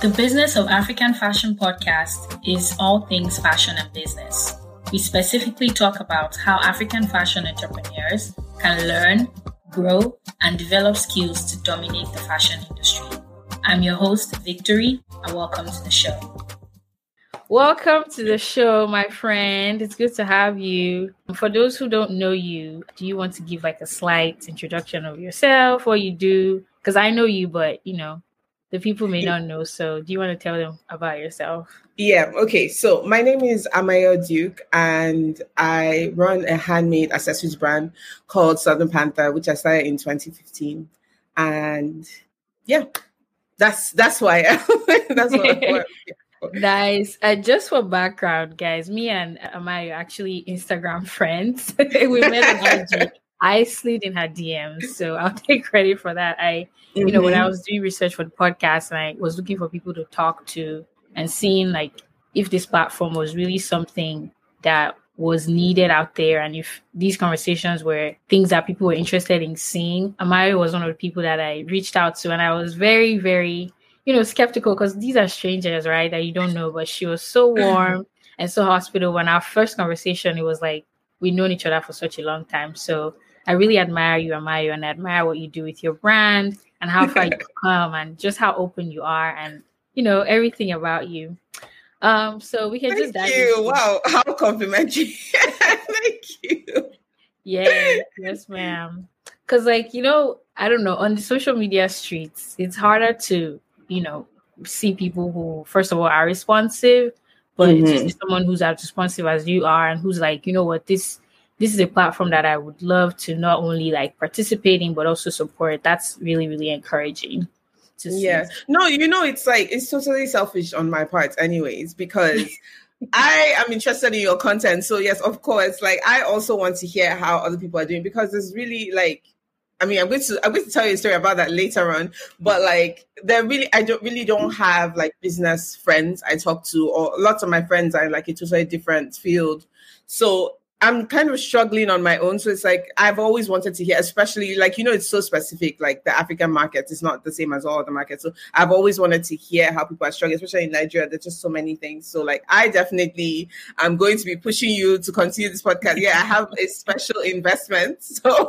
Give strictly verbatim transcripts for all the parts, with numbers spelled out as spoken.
The Business of African Fashion podcast is all things fashion and business. We specifically talk about how African fashion entrepreneurs can learn, grow, and develop skills to dominate the fashion industry. I'm your host, Victory, and welcome to the show. Welcome to the show, my friend. It's good to have you. For those who don't know you, do you want to give like a slight introduction of yourself, what you do? Because I know you, but you know, the people may not know. So do you want to tell them about yourself? Yeah, okay. So my name is Amayo Duke, and I run a handmade accessories brand called Southern Panther, which I started in twenty fifteen. And yeah, that's that's why I am. That's what I Nice. Uh, just for background, guys, me and Amayo are actually Instagram friends. We met on I G. I slid in her D Ms, so I'll take credit for that. I, you mm-hmm. know, when I was doing research for the podcast and I was looking for people to talk to and seeing like if this platform was really something that was needed out there and if these conversations were things that people were interested in seeing, Amayo was one of the people that I reached out to, and I was very, very you know, skeptical because these are strangers, right? That you don't know. But she was so warm and so hospitable. When our first conversation, it was like we've known each other for such a long time. So I really admire you, Amayo, and I admire what you do with your brand and how far you've come and just how open you are and, you know, everything about you. Um, so we can Thank just dive you. into- Wow, how complimentary. Thank you. Yeah, yes, ma'am. Because, like, you know, I don't know, on the social media streets, it's harder to you know, see people who, first of all, are responsive, but mm-hmm. to see someone who's as responsive as you are and who's like, you know what, this this is a platform that I would love to not only like participate in, but also support. That's really, really encouraging to see. Yeah. No, you know, it's like, it's totally selfish on my part anyways, because I am interested in your content. So yes, of course, like I also want to hear how other people are doing because it's really like, I mean, I'm going to I'm going to tell you a story about that later on. But like, there really, I don't really don't have like business friends I talk to, or lots of my friends are in like a totally different field. So I'm kind of struggling on my own. So it's like I've always wanted to hear, especially like you know, it's so specific. Like the African market is not the same as all other markets. So I've always wanted to hear how people are struggling, especially in Nigeria. There's just so many things. So like, I definitely am going to be pushing you to continue this podcast. Yeah, I have a special investment. So.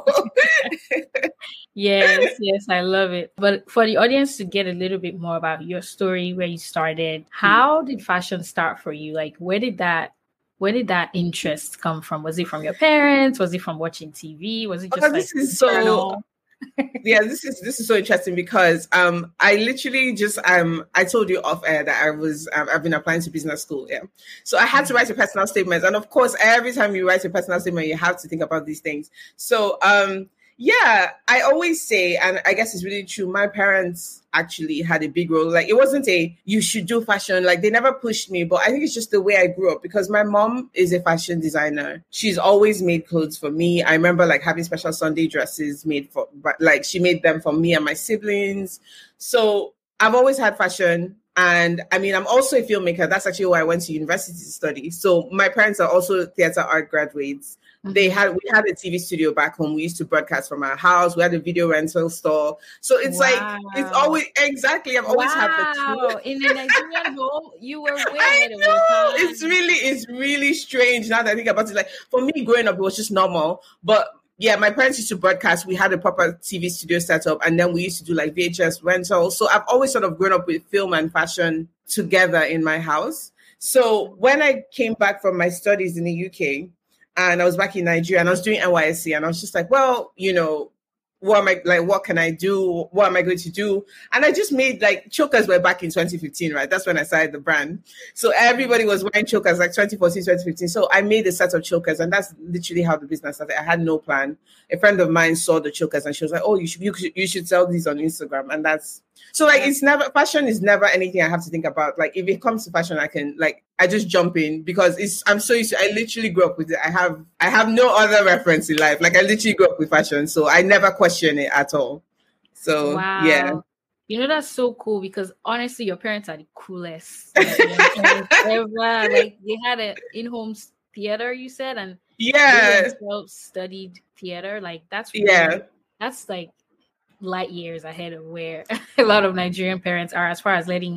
Yes, yes, I love it. But for the audience to get a little bit more about your story, where you started, how did fashion start for you? Like, where did that, where did that interest come from? Was it from your parents? Was it from watching T V? Was it just oh, like this is so? yeah, this is this is so interesting because um I literally just um I told you off air that I was um, I've been applying to business school, yeah. So I had to write a personal statement, and of course, every time you write a personal statement, you have to think about these things. So um. Yeah, I always say, and I guess it's really true, my parents actually had a big role. Like, it wasn't a, you should do fashion. Like, they never pushed me, but I think it's just the way I grew up because my mom is a fashion designer. She's always made clothes for me. I remember, like, having special Sunday dresses made for, like, she made them for me and my siblings. So I've always had fashion. And I mean, I'm also a filmmaker. That's actually why I went to university to study. So my parents are also theater art graduates. They had we had a T V studio back home. We used to broadcast from our house. We had a video rental store. So it's wow. like it's always exactly. I've always wow. had the two. In a Nigerian home, you were way I know. It's really it's really strange now that I think about it. Like for me, growing up, it was just normal. But yeah, my parents used to broadcast. We had a proper T V studio set up, and then we used to do like V H S rental. So I've always sort of grown up with film and fashion together in my house. So when I came back from my studies in the U K. And I was back in Nigeria and I was doing N Y S C and I was just like, well, you know, what am I like, what can I do? What am I going to do? And I just made like chokers were back in twenty fifteen, right? That's when I started the brand. So everybody was wearing chokers like twenty fourteen, twenty fifteen. So I made a set of chokers and that's literally how the business started. I had no plan. A friend of mine saw the chokers and she was like, oh, you should, you should, you should sell these on Instagram. And that's, so like, it's never, fashion is never anything I have to think about. Like if it comes to fashion, I can like, I just jump in because it's, I'm so used to, I literally grew up with it. I have, I have no other reference in life. Like I literally grew up with fashion. So I never question it at all. So wow. yeah. You know, that's so cool because honestly, your parents are the coolest. Like, ever. Like they had an in-home theater, you said, and yeah, they themselves studied theater. Like that's really, yeah, that's like light years ahead of where a lot of Nigerian parents are as far as letting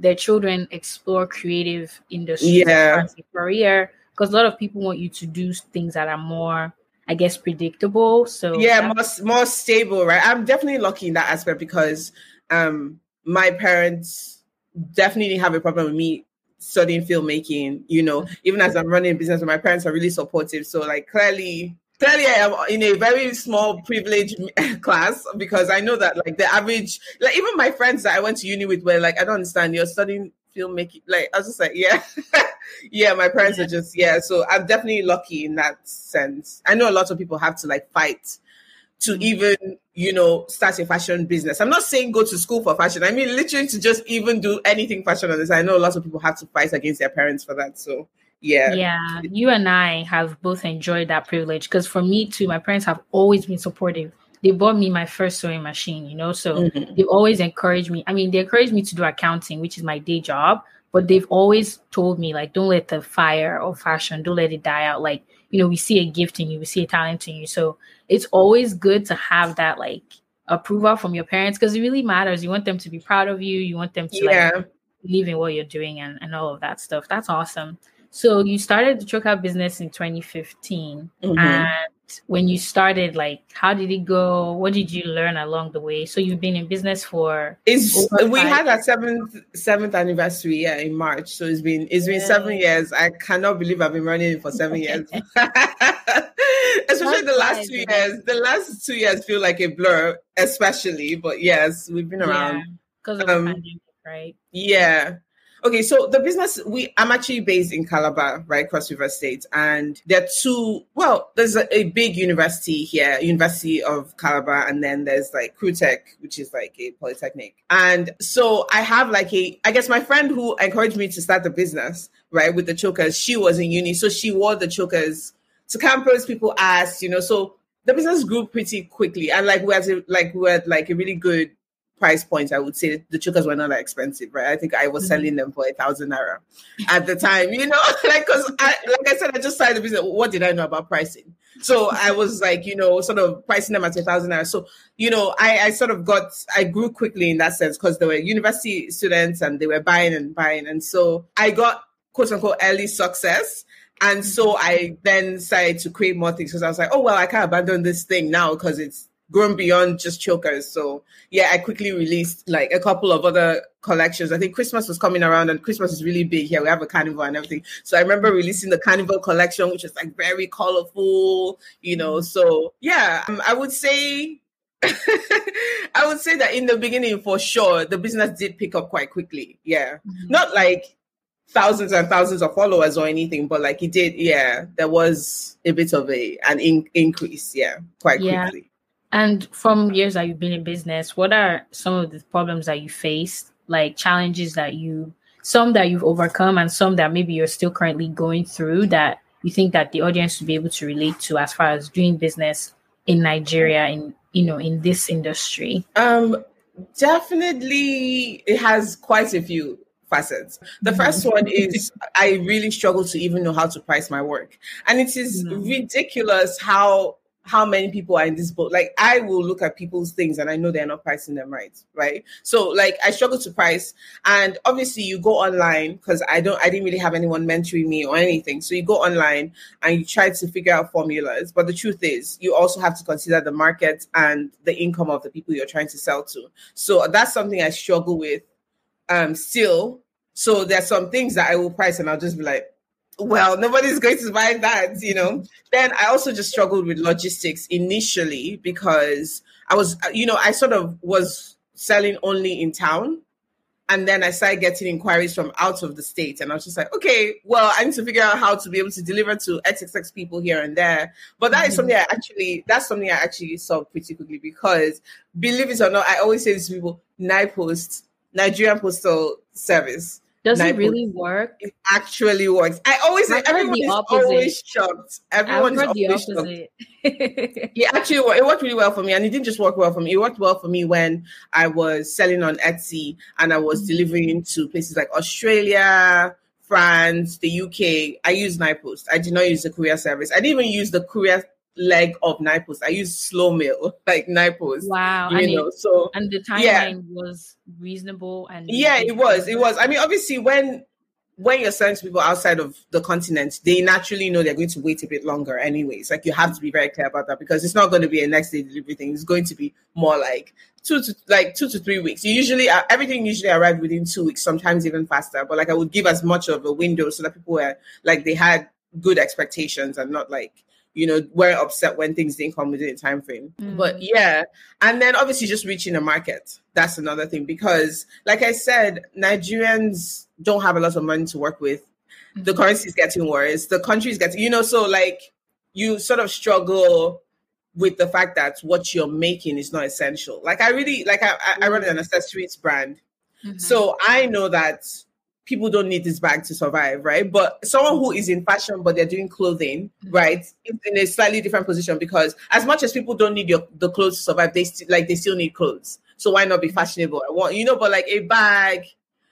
their children explore creative industries Yeah. as a career, because a lot of people want you to do things that are more, I guess, predictable. So yeah, more, more stable, right? I'm definitely lucky in that aspect because um, my parents definitely have a problem with me studying filmmaking, you know, even as I'm running a business, my parents are really supportive. So like clearly, clearly I am in a very small privileged class because I know that like the average, like even my friends that I went to uni with were like, I don't understand, you're studying filmmaking. Like I was just like, yeah, yeah, my parents yeah. are just, yeah. So I'm definitely lucky in that sense. I know a lot of people have to like fight to even, you know, start a fashion business. I'm not saying go to school for fashion. I mean, literally to just even do anything fashion on this. I know a lot of people have to fight against their parents for that. So, yeah. Yeah, you and I have both enjoyed that privilege because for me too, my parents have always been supportive. They bought me my first sewing machine, you know, so mm-hmm. they've always encouraged me. I mean, they encouraged me to do accounting, which is my day job, but they've always told me, like, don't let the fire of fashion, don't let it die out. Like, you know, we see a gift in you, we see a talent in you. So it's always good to have that, like, approval from your parents because it really matters. You want them to be proud of you. You want them to, yeah. like, believe in what you're doing and, and all of that stuff. That's awesome. So you started the choker business in twenty fifteen. Mm-hmm. And when you started, like, how did it go? What did you learn along the way? So you've been in business for it's we had our seventh seventh anniversary yeah in March. So it's been it's been yeah. seven years. I cannot believe I've been running it for seven years. Especially the last two years. The last two years feel like a blur, especially. But yes, we've been around. Because yeah, of um, the pandemic, right? Yeah. Okay, so the business, we I'm actually based in Calabar, right, Cross River State. And there are two, well, there's a, a big university here, University of Calabar, and then there's like CrewTech, which is like a polytechnic. And so I have like a, I guess my friend who encouraged me to start the business, right, with the chokers, she was in uni. So she wore the chokers to campus, people asked, you know, so the business grew pretty quickly. And like we had a, like we had like a really good price point. I would say the chokers were not that expensive, right? I think I was mm-hmm. selling them for a thousand naira at the time, you know, like, cause I, like I said, I just started the business. What did I know about pricing? So I was like, you know, sort of pricing them at a thousand naira. So, you know, I, I sort of got, I grew quickly in that sense because there were university students and they were buying and buying. And so I got quote unquote early success. And so I then started to create more things because I was like, oh, well, I can't abandon this thing now because it's grown beyond just chokers. So yeah, I quickly released like a couple of other collections. I think Christmas was coming around and Christmas is really big here. We have a carnival and everything. So I remember releasing the carnival collection, which is like very colorful, you know. So yeah, um, I would say, I would say that in the beginning, for sure, the business did pick up quite quickly. Yeah. Mm-hmm. Not like thousands and thousands of followers or anything, but like it did. Yeah. There was a bit of a, an in- increase. Yeah. Quite yeah. quickly. And from years that you've been in business, what are some of the problems that you faced, like challenges that you, some that you've overcome and some that maybe you're still currently going through that you think that the audience will be able to relate to as far as doing business in Nigeria, in, you know, in this industry? Um, definitely, it has quite a few facets. The first one is I really struggle to even know how to price my work. And it is mm. ridiculous how how many people are in this boat. Like I will look at people's things and I know they're not pricing them right. Right. So like I struggle to price. And obviously you go online because I don't, I didn't really have anyone mentoring me or anything. So you go online and you try to figure out formulas. But the truth is you also have to consider the market and the income of the people you're trying to sell to. So that's something I struggle with um, still. So there's some things that I will price and I'll just be like, well, nobody's going to buy that, you know. Then I also just struggled with logistics initially because I was, you know, I sort of was selling only in town. And then I started getting inquiries from out of the state. And I was just like, okay, well, I need to figure out how to be able to deliver to X X X people here and there. But that mm-hmm. is something I actually, that's something I actually solved pretty quickly because believe it or not, I always say this to people, NIPOST, Nigerian Postal Service. Does it really work? It actually works. I always say everyone is always shocked. Everyone is always shocked. It actually worked. It worked really well for me, and it didn't just work well for me. It worked well for me when I was selling on Etsy and I was delivering to places like Australia, France, the U K. I used NIPOST. I did not use the courier service. I didn't even use the courier leg of Nipos. I used slow mail, like Nipos. Wow. You and know, it, so and the yeah. timeline was reasonable, and Yeah, they it was. It delivered. was. I mean, obviously, when when you're selling to people outside of the continent, they naturally know they're going to wait a bit longer anyways. Like, you have to be very clear about that, because it's not going to be a next day delivery thing. It's going to be more like two to like two to three weeks. You usually uh, everything usually arrives within two weeks, sometimes even faster. But like, I would give as much of a window so that people were like, they had good expectations and not like, you know, weren't upset when things didn't come within a time frame. Mm. But yeah, and then obviously just reaching the market. That's another thing, because like I said, Nigerians don't have a lot of money to work with. Mm-hmm. The currency is getting worse. The country is getting, you know, so like you sort of struggle with the fact that what you're making is not essential. Like I really, like I, I, I run an accessories brand. Mm-hmm. So I know that people don't need this bag to survive, right? But someone who is in fashion, but they're doing clothing, right, is in a slightly different position, because as much as people don't need your the clothes to survive, they still like they still need clothes. So why not be fashionable? I want, you know, but like a bag,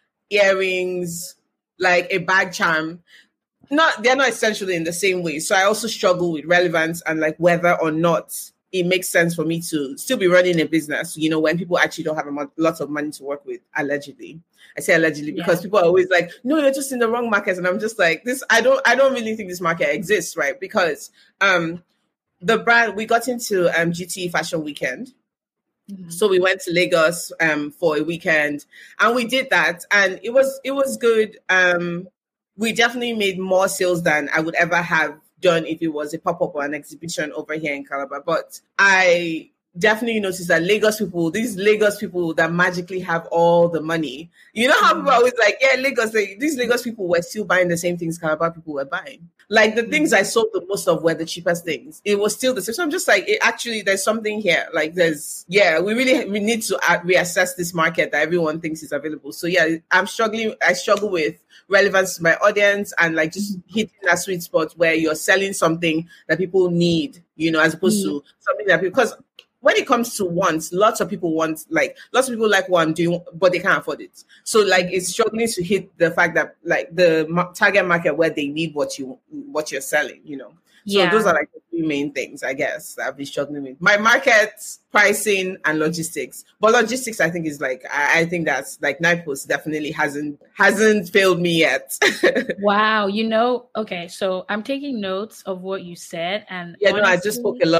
earrings, like a bag charm, not they're not essentially in the same way. So I also struggle with relevance and like whether or not it makes sense for me to still be running a business, you know, when people actually don't have a mo- lot of money to work with, allegedly. I say allegedly because yeah. people are always like, no, you're just in the wrong market. And I'm just like, this, I don't, I don't really think this market exists, right? Because um, the brand, we got into um, G T Fashion Weekend. Mm-hmm. So we went to Lagos um, for a weekend and we did that. And it was, it was good. Um, we definitely made more sales than I would ever have done if it was a pop-up or an exhibition over here in Calabar. But I definitely noticed that Lagos people, these Lagos people that magically have all the money, you know how people are always like, yeah, Lagos, they, these Lagos people were still buying the same things Calabar people were buying. Like the mm-hmm. things I sold the most of were the cheapest things. It was still the same. So I'm just like, it, actually, there's something here. Like there's, yeah, we really we need to uh, reassess this market that everyone thinks is available. So yeah, I'm struggling. I struggle with relevance to my audience and like just hitting that sweet spot where you're selling something that people need, you know, as opposed mm-hmm. to something that people, because when it comes to wants, lots of people want, like, lots of people like what I'm doing, but they can't afford it. So, like, it's struggling to hit the fact that, like, the ma- target market where they need what you, what you're selling, you know. So yeah. Those are like the three main things, I guess, that I've been struggling with. My market, pricing, and logistics. But logistics, I think, is like, I, I think that's like Nipos definitely hasn't hasn't failed me yet. Wow. You know, okay, so I'm taking notes of what you said. And yeah, honestly, no, I just spoke a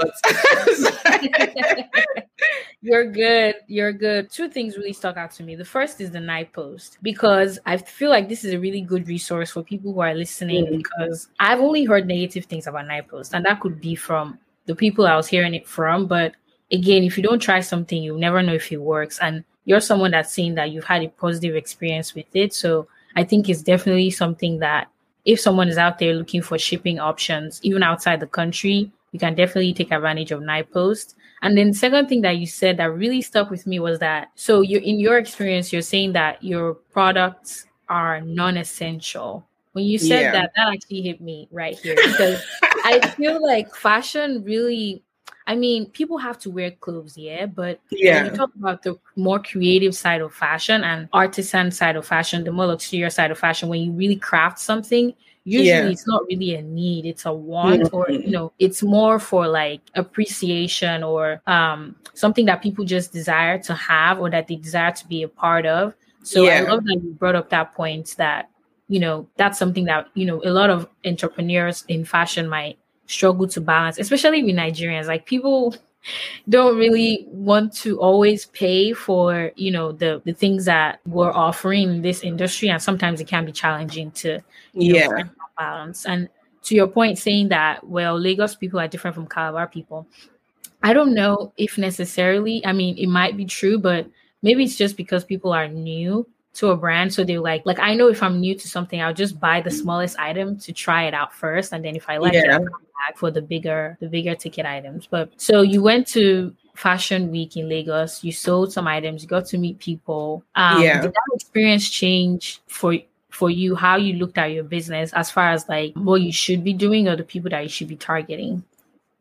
lot. You're good. You're good. Two things really stuck out to me. The first is the Nipos, because I feel like this is a really good resource for people who are listening, mm. because I've only heard negative things about Nipos, and that could be from the people I was hearing it from. But again, if you don't try something, you'll never know if it works. And you're someone that's saying that you've had a positive experience with it. So I think it's definitely something that if someone is out there looking for shipping options, even outside the country, you can definitely take advantage of Nipos. And then the second thing that you said that really stuck with me was that, so you in your experience, you're saying that your products are non-essential. When you said yeah. that, that actually hit me right here, because I feel like fashion really, I mean, people have to wear clothes, yeah, but yeah. when you talk about the more creative side of fashion and artisan side of fashion, the more luxurious side of fashion, when you really craft something, usually yeah. it's not really a need, it's a want, mm-hmm. or, you know, it's more for like appreciation or um, something that people just desire to have or that they desire to be a part of. So yeah. I love that you brought up that point that, you know, that's something that, you know, a lot of entrepreneurs in fashion might struggle to balance, especially with Nigerians. Like people don't really want to always pay for, you know, the the things that we're offering in this industry, and sometimes it can be challenging to you yeah. know, find balance. And to your point, saying that, well, Lagos people are different from Calabar people, I don't know if necessarily, I mean, it might be true, but maybe it's just because people are new to a brand. So they're like, like, I know if I'm new to something, I'll just buy the smallest item to try it out first. And then if I like yeah. it, I'll come back for the bigger, the bigger ticket items. But so you went to Fashion Week in Lagos, you sold some items, you got to meet people. Um, yeah. Did that experience change for for you, how you looked at your business as far as like what you should be doing or the people that you should be targeting?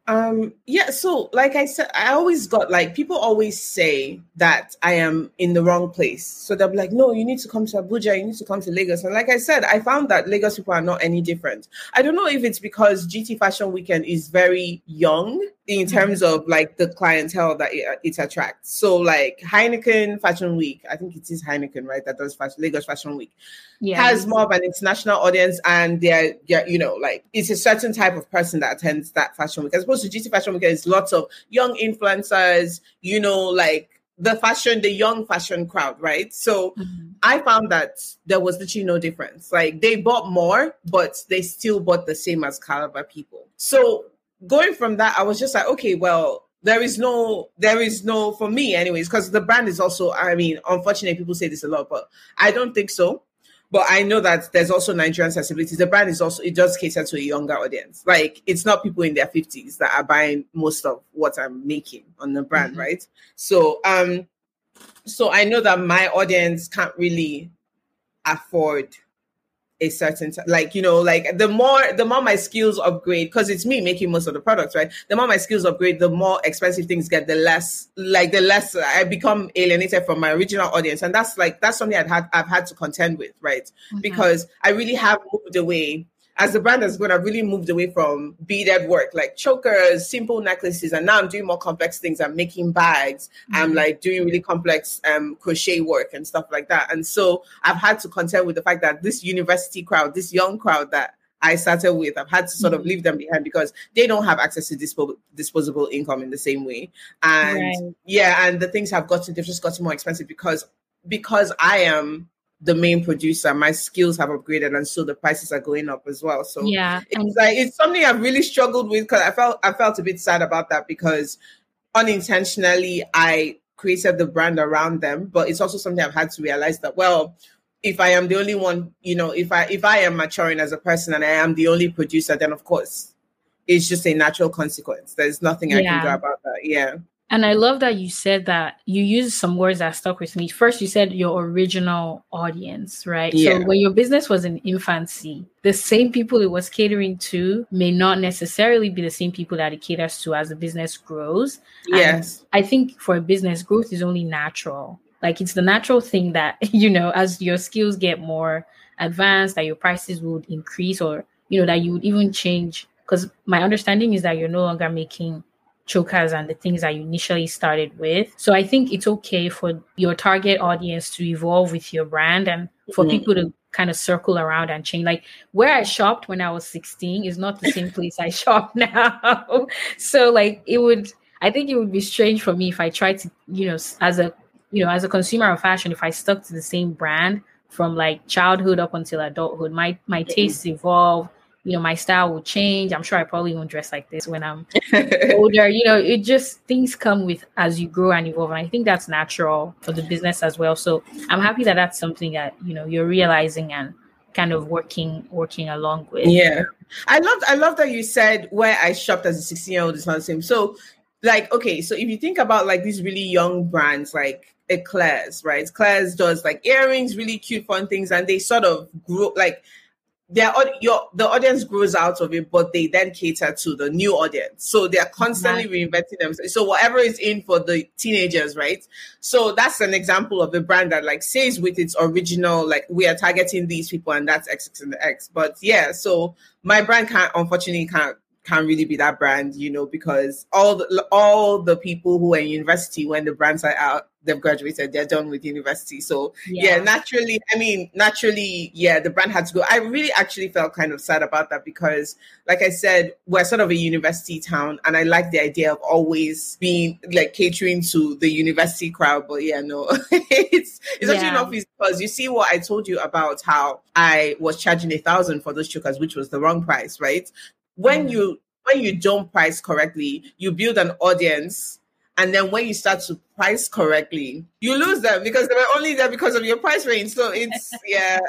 Um, yeah, so like I said, I always got like people always say that I am in the wrong place. So they'll be like, no, you need to come to Abuja, you need to come to Lagos. And like I said, I found that Lagos people are not any different. I don't know if it's because G T Fashion Weekend is very young in terms of like the clientele that it, it attracts. So like Heineken Fashion Week, I think it is Heineken, right? That does fashion, Lagos Fashion Week, yeah, has more of an international audience, and they're, they're, you know, like it's a certain type of person that attends that fashion week. As opposed to G T Fashion Week, it's lots of young influencers, you know, like the fashion, the young fashion crowd, right? So mm-hmm. I found that there was literally no difference. Like they bought more, but they still bought the same as Calabar people. So going from that, I was just like, okay, well, there is no, there is no, for me anyways, because the brand is also, I mean, unfortunately, people say this a lot, but I don't think so. But I know that there's also Nigerian sensibilities. The brand is also, it does cater to a younger audience. Like, it's not people in their fifties that are buying most of what I'm making on the brand, mm-hmm. right? So, um, so I know that my audience can't really afford a certain, t- like, you know, like the more, the more my skills upgrade, because it's me making most of the products, right? The more my skills upgrade, the more expensive things get, the less, like the less I become alienated from my original audience. And that's like, that's something I've had, I've had to contend with, right? Mm-hmm. Because I really have moved away. As the brand has grown, I've really moved away from beaded work, like chokers, simple necklaces, and now I'm doing more complex things. I'm making bags. Mm-hmm. I'm like doing really complex um, crochet work and stuff like that. And so I've had to contend with the fact that this university crowd, this young crowd that I started with, I've had to sort mm-hmm. of leave them behind because they don't have access to dispo- disposable income in the same way. And right. yeah, and the things have gotten, they've just gotten more expensive because because I am the main producer, my skills have upgraded, and so the prices are going up as well. So yeah, it's like it's something I've really struggled with because I felt I felt a bit sad about that because unintentionally I created the brand around them, but it's also something I've had to realize that, well, if I am the only one, you know, if I if I am maturing as a person and I am the only producer, then of course it's just a natural consequence. There's nothing I yeah. can do about that. Yeah. And I love that you said that you used some words that stuck with me. First, you said your original audience, right? Yeah. So when your business was in infancy, the same people it was catering to may not necessarily be the same people that it caters to as the business grows. Yes. And I think for a business, growth is only natural. Like it's the natural thing that, you know, as your skills get more advanced, that your prices would increase or, you know, that you would even change. Because my understanding is that you're no longer making chokers and the things that you initially started with. So I think it's okay for your target audience to evolve with your brand and for mm-hmm. people to kind of circle around and change. Like where I shopped when I was sixteen is not the same place I shop now. So like it would, I think it would be strange for me if I tried to, you know, as a, you know, as a consumer of fashion, if I stuck to the same brand from like childhood up until adulthood, my, my tastes evolve. You know, my style will change. I'm sure I probably won't dress like this when I'm older. You know, it just, things come with as you grow and evolve. And I think that's natural for the business as well. So I'm happy that that's something that, you know, you're realizing and kind of working, working along with. Yeah. I love, I love that you said where I shopped as a sixteen year old is not the same. So like, okay, so if you think about like these really young brands, like Eclairs, right? Eclairs does like earrings, really cute, fun things. And they sort of grow like, Their, your, the audience grows out of it, but they then cater to the new audience. So they're constantly right. reinventing themselves. So whatever is in for the teenagers, right? So that's an example of a brand that like says with its original, like we are targeting these people and that's X X and the X. But yeah, so my brand can't, unfortunately can't, can't really be that brand, you know, because all the, all the people who are in university when the brands are out, they've graduated, they're done with university. So yeah. yeah, naturally, I mean, naturally, yeah, the brand had to go. I really actually felt kind of sad about that because, like I said, we're sort of a university town and I like the idea of always being like catering to the university crowd. But yeah, no, it's, it's yeah. actually not because you see what I told you about how I was charging a thousand for those chokers, which was the wrong price, right? When mm. you, when you don't price correctly, you build an audience. And then when you start to price correctly, you lose them because they were only there because of your price range. So it's, yeah.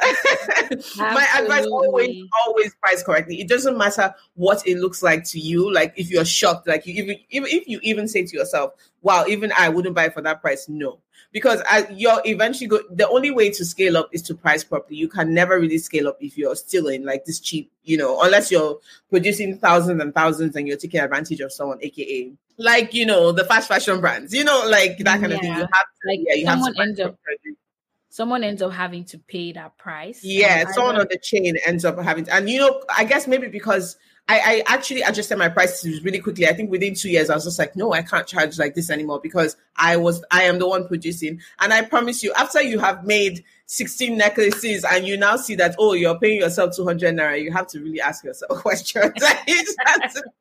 My advice, always, always price correctly. It doesn't matter what it looks like to you. Like if you're shocked, like you even, if you even say to yourself, wow, even I wouldn't buy it for that price. No, because I, you're eventually go, the only way to scale up is to price properly. You can never really scale up if you're still in like this cheap, you know, unless you're producing thousands and thousands and you're taking advantage of someone, aka like, you know, the fast fashion brands, you know, like that kind yeah. of thing. You have to, like yeah, you someone have to ends up someone ends up having to pay that price. Yeah, someone on the chain ends up having to, and you know, I guess maybe because I, I actually adjusted my prices really quickly. I think within two years, I was just like, no, I can't charge like this anymore because I was, I am the one producing. And I promise you, after you have made sixteen necklaces and you now see that, oh, you're paying yourself two hundred naira, you have to really ask yourself questions. you, have to...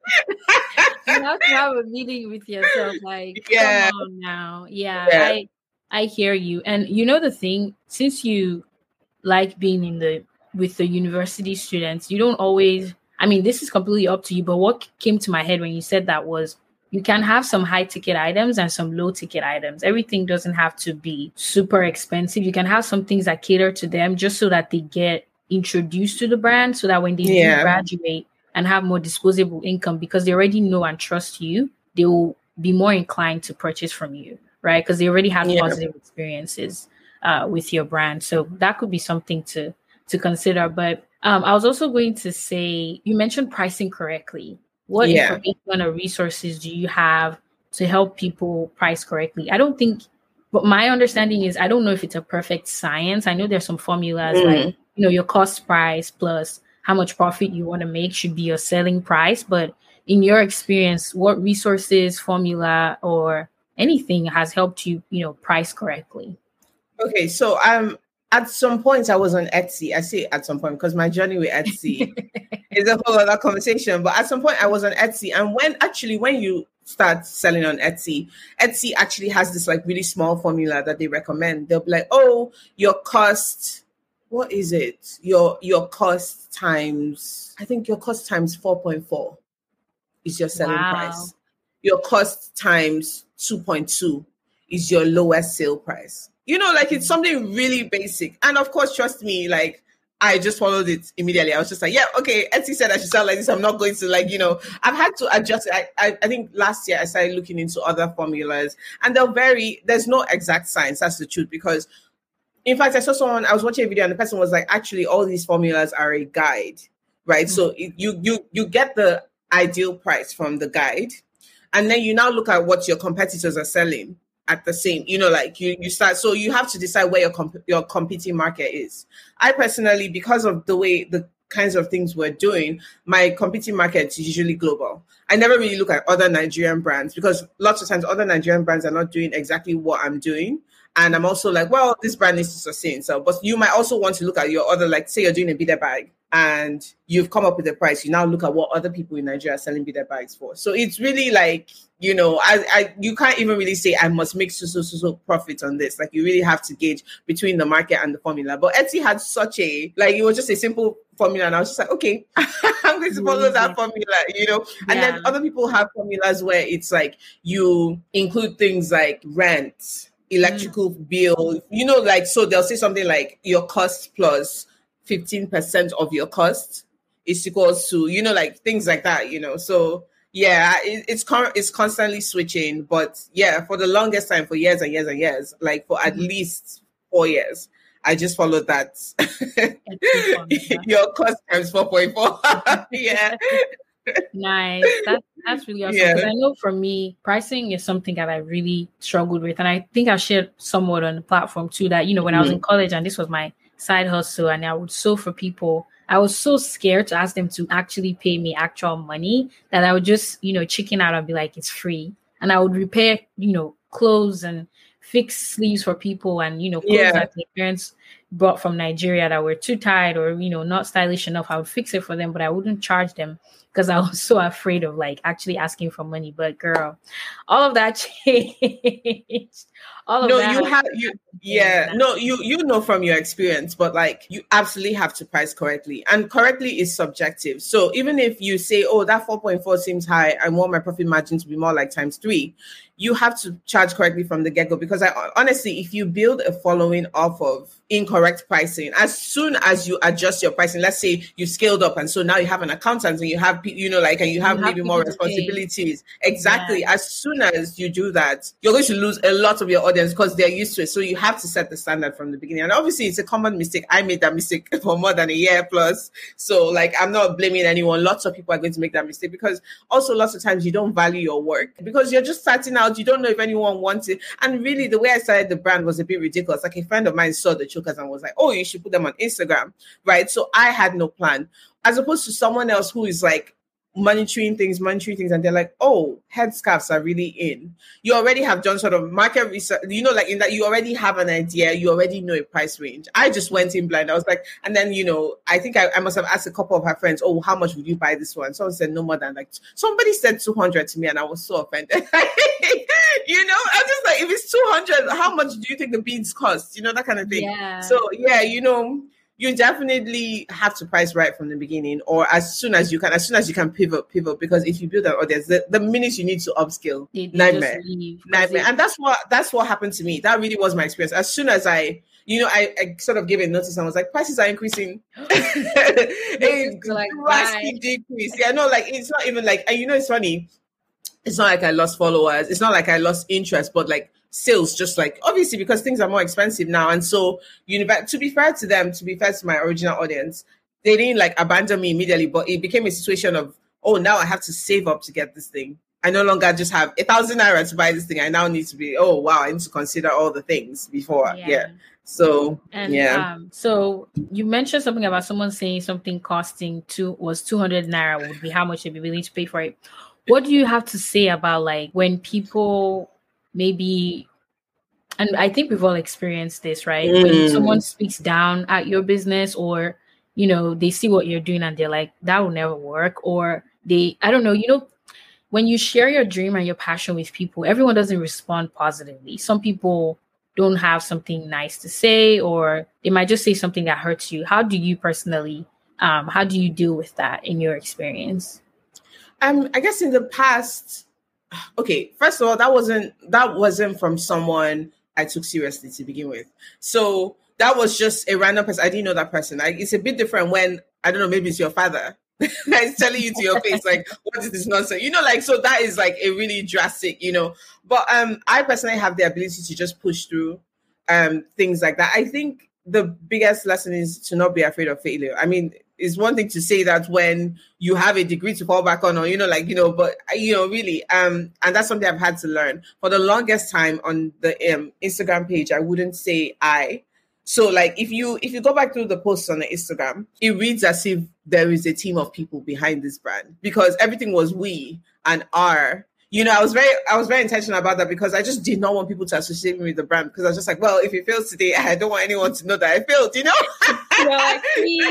you have to have a meeting with yourself. Like, yeah. come on now. Yeah, yeah. I, I hear you. And you know the thing, since you like being in the, with the university students, you don't always, I mean, this is completely up to you, but what came to my head when you said that was you can have some high ticket items and some low ticket items. Everything doesn't have to be super expensive. You can have some things that cater to them just so that they get introduced to the brand, so that when they yeah. do graduate and have more disposable income, because they already know and trust you, they will be more inclined to purchase from you, right? Because they already had yeah. positive experiences uh, with your brand. So that could be something to, to consider. But Um, I was also going to say, you mentioned pricing correctly. What yeah. information or resources do you have to help people price correctly? I don't think, but my understanding is, I don't know if it's a perfect science. I know there's some formulas mm. like, you know, your cost price plus how much profit you want to make should be your selling price. But in your experience, what resources, formula, or anything has helped you, you know, price correctly? Okay, so um. At some point, I was on Etsy. I say at some point because my journey with Etsy is a whole other conversation. But at some point, I was on Etsy. And when actually, when you start selling on Etsy, Etsy actually has this like really small formula that they recommend. They'll be like, oh, your cost, what is it? Your your cost times, I think your cost times four point four is your selling wow. price. Your cost times two point two is your lowest sale price. You know, like it's something really basic. And of course, trust me, like I just followed it immediately. I was just like, yeah, okay, Etsy said I should sell like this. I'm not going to like, you know, I've had to adjust it. I, I, I think last year I started looking into other formulas and they'll vary. There's no exact science. That's the truth. Because in fact, I saw someone, I was watching a video and the person was like, actually, all these formulas are a guide, right? Mm-hmm. So it, you, you, you get the ideal price from the guide. And then you now look at what your competitors are selling at the same, you know, like you, you start, so you have to decide where your comp- your competing market is. I personally, because of the way the kinds of things we're doing, my competing market is usually global. I never really look at other Nigerian brands because lots of times other Nigerian brands are not doing exactly what I'm doing. And I'm also like, well, this brand needs to sustain. So, but you might also want to look at your other, like say you're doing a beater bag and you've come up with a price. You now look at what other people in Nigeria are selling beater bags for. So it's really like, you know, I, I you can't even really say I must make so, so, so, so profit on this. Like you really have to gauge between the market and the formula. But Etsy had such a, like it was just a simple formula. And I was just like, okay, I'm going to follow that formula, you know. And yeah. then other people have formulas where it's like you include things like rent, electrical mm. bill, you know, like, so they'll say something like your cost plus fifteen percent of your cost is equals to, you know, like things like that, you know. So yeah, it, it's con- it's constantly switching, but yeah, for the longest time, for years and years and years, like for at least four years, I just followed that. Your cost times four point four. Yeah. Nice. That's that's really awesome. Because yeah. I know for me, pricing is something that I really struggled with, and I think I shared somewhat on the platform too. That you know, when mm-hmm. I was in college and this was my side hustle, and I would sew for people. I was so scared to ask them to actually pay me actual money that I would just, you know, chicken out and be like, it's free. And I would repair, you know, clothes and fix sleeves for people and, you know, clothes yeah. that their parents brought from Nigeria that were too tight or, you know, not stylish enough. I would fix it for them, but I wouldn't charge them because I was so afraid of like actually asking for money. But girl, all of that changed. All of no, that you have you yeah, no, you you know from your experience, but like you absolutely have to price correctly. And correctly is subjective. So even if you say, oh, that four point four seems high, I want my profit margin to be more like times three, you have to charge correctly from the get-go. Because I honestly, if you build a following off of incorrect correct pricing. As soon as you adjust your pricing, let's say you scaled up and so now you have an accountant and you have, you know, like, and you have, you have maybe more responsibilities. Exactly. Yeah. As soon as you do that, you're going to lose a lot of your audience because they're used to it. So you have to set the standard from the beginning. And obviously it's a common mistake. I made that mistake for more than a year plus. So like, I'm not blaming anyone. Lots of people are going to make that mistake because also lots of times you don't value your work because you're just starting out. You don't know if anyone wants it. And really the way I started the brand was a bit ridiculous. Like a friend of mine saw the chokers and was like, oh, you should put them on Instagram, right? So I had no plan, as opposed to someone else who is like monitoring things, monitoring things, and they're like, oh, headscarves are really in. You already have done sort of market research, you know, like in that you already have an idea, you already know a price range. I just went in blind. I was like, and then, you know, I think I, I must have asked a couple of her friends, oh, how much would you buy this one? Someone said no more than like, somebody said two hundred to me and I was so offended. You know, I'm just like, if it's two hundred, how much do you think the beads cost? You know, that kind of thing. Yeah. So yeah, you know, you definitely have to price right from the beginning, or as soon as you can, as soon as you can pivot, pivot. Because if you build an audience, the, the minute you need to upskill, they, they nightmare, nightmare. And that's what that's what happened to me. That really was my experience. As soon as I, you know, I, I sort of gave a notice and was like, prices are increasing. A like, drastic decrease. Yeah, no, like it's not even like, and you know, it's funny. It's not like I lost followers. It's not like I lost interest, but like sales, just like obviously because things are more expensive now. And so, you know, to be fair to them, to be fair to my original audience, they didn't like abandon me immediately, but it became a situation of, oh, now I have to save up to get this thing. I no longer just have a thousand naira to buy this thing. I now need to be, oh, wow, I need to consider all the things before. Yeah. yeah. So, and, yeah. Um, so you mentioned something about someone saying something costing two was two hundred naira would be how much they'd be willing to pay for it. What do you have to say about like when people maybe, and I think we've all experienced this, right? Mm. When someone speaks down at your business or, you know, they see what you're doing and they're like, that will never work. Or they, I don't know, you know, when you share your dream and your passion with people, everyone doesn't respond positively. Some people don't have something nice to say, or they might just say something that hurts you. How do you personally, um, how do you deal with that in your experience? Um, I guess in the past, okay, first of all, that wasn't that wasn't from someone I took seriously to begin with. So that was just a random person. I didn't know that person. Like, it's a bit different when, I don't know, maybe it's your father. He's telling you to your face, like, what is this nonsense? You know, like, so that is like a really drastic, you know. But um, I personally have the ability to just push through um things like that. I think the biggest lesson is to not be afraid of failure. I mean, it's one thing to say that when you have a degree to fall back on, or, you know, like, you know, but, you know, really, um, and that's something I've had to learn. For the longest time on the um, Instagram page, I wouldn't say I. So, like, if you if you go back through the posts on the Instagram, it reads as if there is a team of people behind this brand, because everything was we and our. You know, I was very, I was very intentional about that because I just did not want people to associate me with the brand, because I was just like, well, if it fails today, I don't want anyone to know that I failed. You know, like,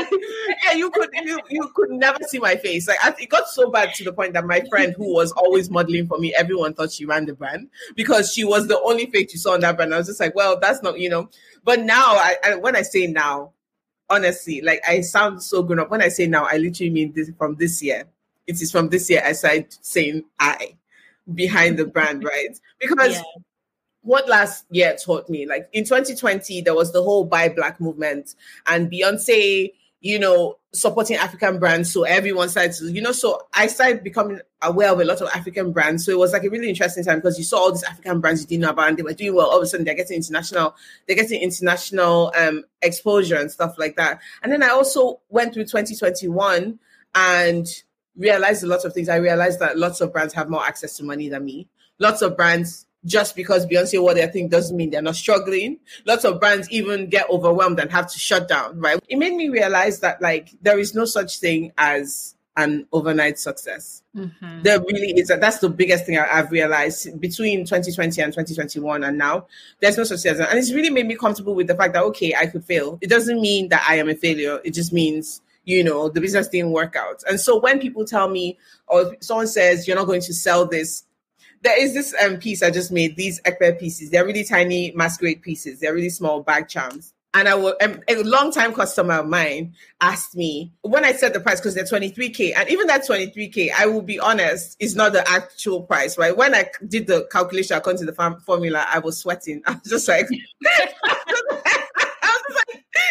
yeah, you could, you, you could never see my face. Like, I, it got so bad to the point that my friend, who was always modeling for me, everyone thought she ran the brand because she was the only face you saw on that brand. I was just like, well, that's not, you know. But now, I, I when I say now, honestly, like, I sound so grown up. When I say now, I literally mean this from this year. It is from this year I started saying I. Behind the brand, right? Because yeah. What last year taught me, like in twenty twenty, there was the whole Buy Black movement and Beyonce, you know, supporting African brands. So everyone started to, you know, so I started becoming aware of a lot of African brands. So it was like a really interesting time because you saw all these African brands you didn't know about and they were doing well. All of a sudden they're getting international, they're getting international um, exposure and stuff like that. And then I also went through twenty twenty-one and realized a lot of things. I realized that lots of brands have more access to money than me. Lots of brands, just because Beyonce wore their thing doesn't mean they're not struggling. Lots of brands even get overwhelmed and have to shut down, right? It made me realize that, like, there is no such thing as an overnight success. Mm-hmm. There really is. That's the biggest thing I've realized between twenty twenty and twenty twenty-one and now. There's no such thing. And it's really made me comfortable with the fact that, okay, I could fail. It doesn't mean that I am a failure. It just means, you know, the business didn't work out. And so when people tell me, or someone says, you're not going to sell this, there is this um, piece I just made, these Ekpe pieces. They're really tiny masquerade pieces. They're really small bag charms. And I will, um, a long-time customer of mine asked me, when I said the price, because they're twenty-three K, and even that twenty-three K, I will be honest, is not the actual price, right? When I did the calculation according to the farm formula, I was sweating. I was just like... I was just like,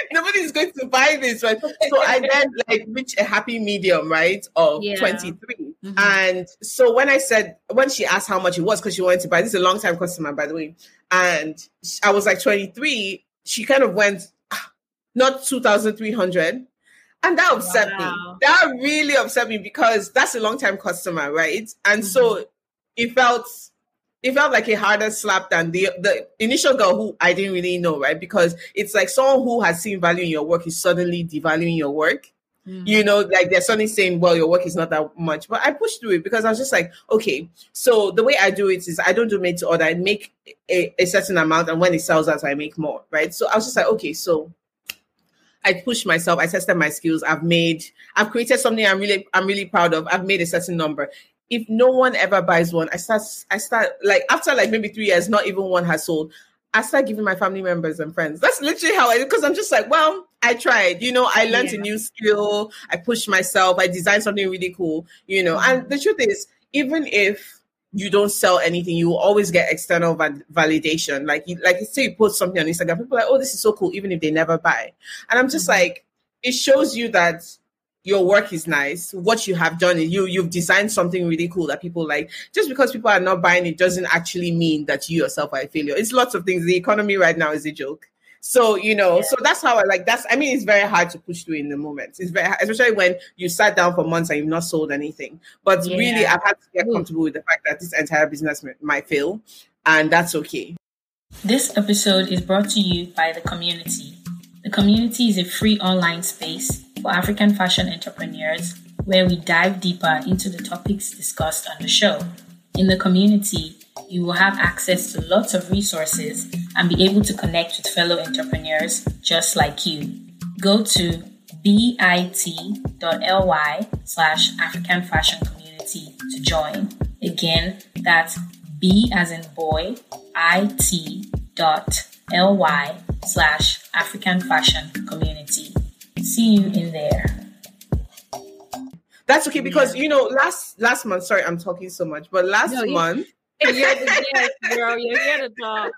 buy this, right? So I then like reached a happy medium, right, of Yeah. twenty-three. Mhm. And so when I said, when she asked how much it was, because she wanted to buy, this is a long time customer, by the way, and I was like twenty-three, she kind of went, "Ah, not two thousand three hundred. And that upset Wow. me. That really upset me because that's a long time customer, right? And Mhm. so it felt it felt like a harder slap than the the initial girl who I didn't really know, right? Because it's like someone who has seen value in your work is suddenly devaluing your work. Mhm. You know, like they're suddenly saying, well, your work is not that much. But I pushed through it because I was just like, okay, so the way I do it is I don't do made to order. I make a, a certain amount, and when it sells out, I make more, right? So I was just like, okay, so I pushed myself. I tested my skills. I've made, I've created something I'm really, I'm really proud of. I've made a certain number. If no one ever buys one, I start, I start like after like maybe three years, not even one has sold. I start giving my family members and friends. That's literally how I, because I'm just like, well, I tried, you know, I learned Yeah. a new skill. I pushed myself. I designed something really cool, you know, and the truth is, even if you don't sell anything, you will always get external va- validation. Like, you, like say you post something on Instagram, people are like, oh, this is so cool, even if they never buy. And I'm just Mhm. like, it shows you that your work is nice. What you have done is you, you've designed something really cool that people like. Just because people are not buying it doesn't actually mean that you yourself are a failure. It's lots of things. The economy right now is a joke. So, you know, Yeah. so that's how I like, that's, I mean, it's very hard to push through in the moment. It's very, especially when you sat down for months and you've not sold anything. But Yeah. really, I've had to get Ooh. comfortable with the fact that this entire business m- might fail, and that's okay. This episode is brought to you by The Community. The Community is a free online space for African fashion entrepreneurs where we dive deeper into the topics discussed on the show. In The Community, you will have access to lots of resources and be able to connect with fellow entrepreneurs just like you. Go to bit.ly slash African Fashion Community to join. Again, that's B as in boy, it dot ly slash African Fashion Community. See you in there. That's okay because, you know, last last month, sorry, I'm talking so much, but last No, you- month, You're the guest, girl. You're here to talk.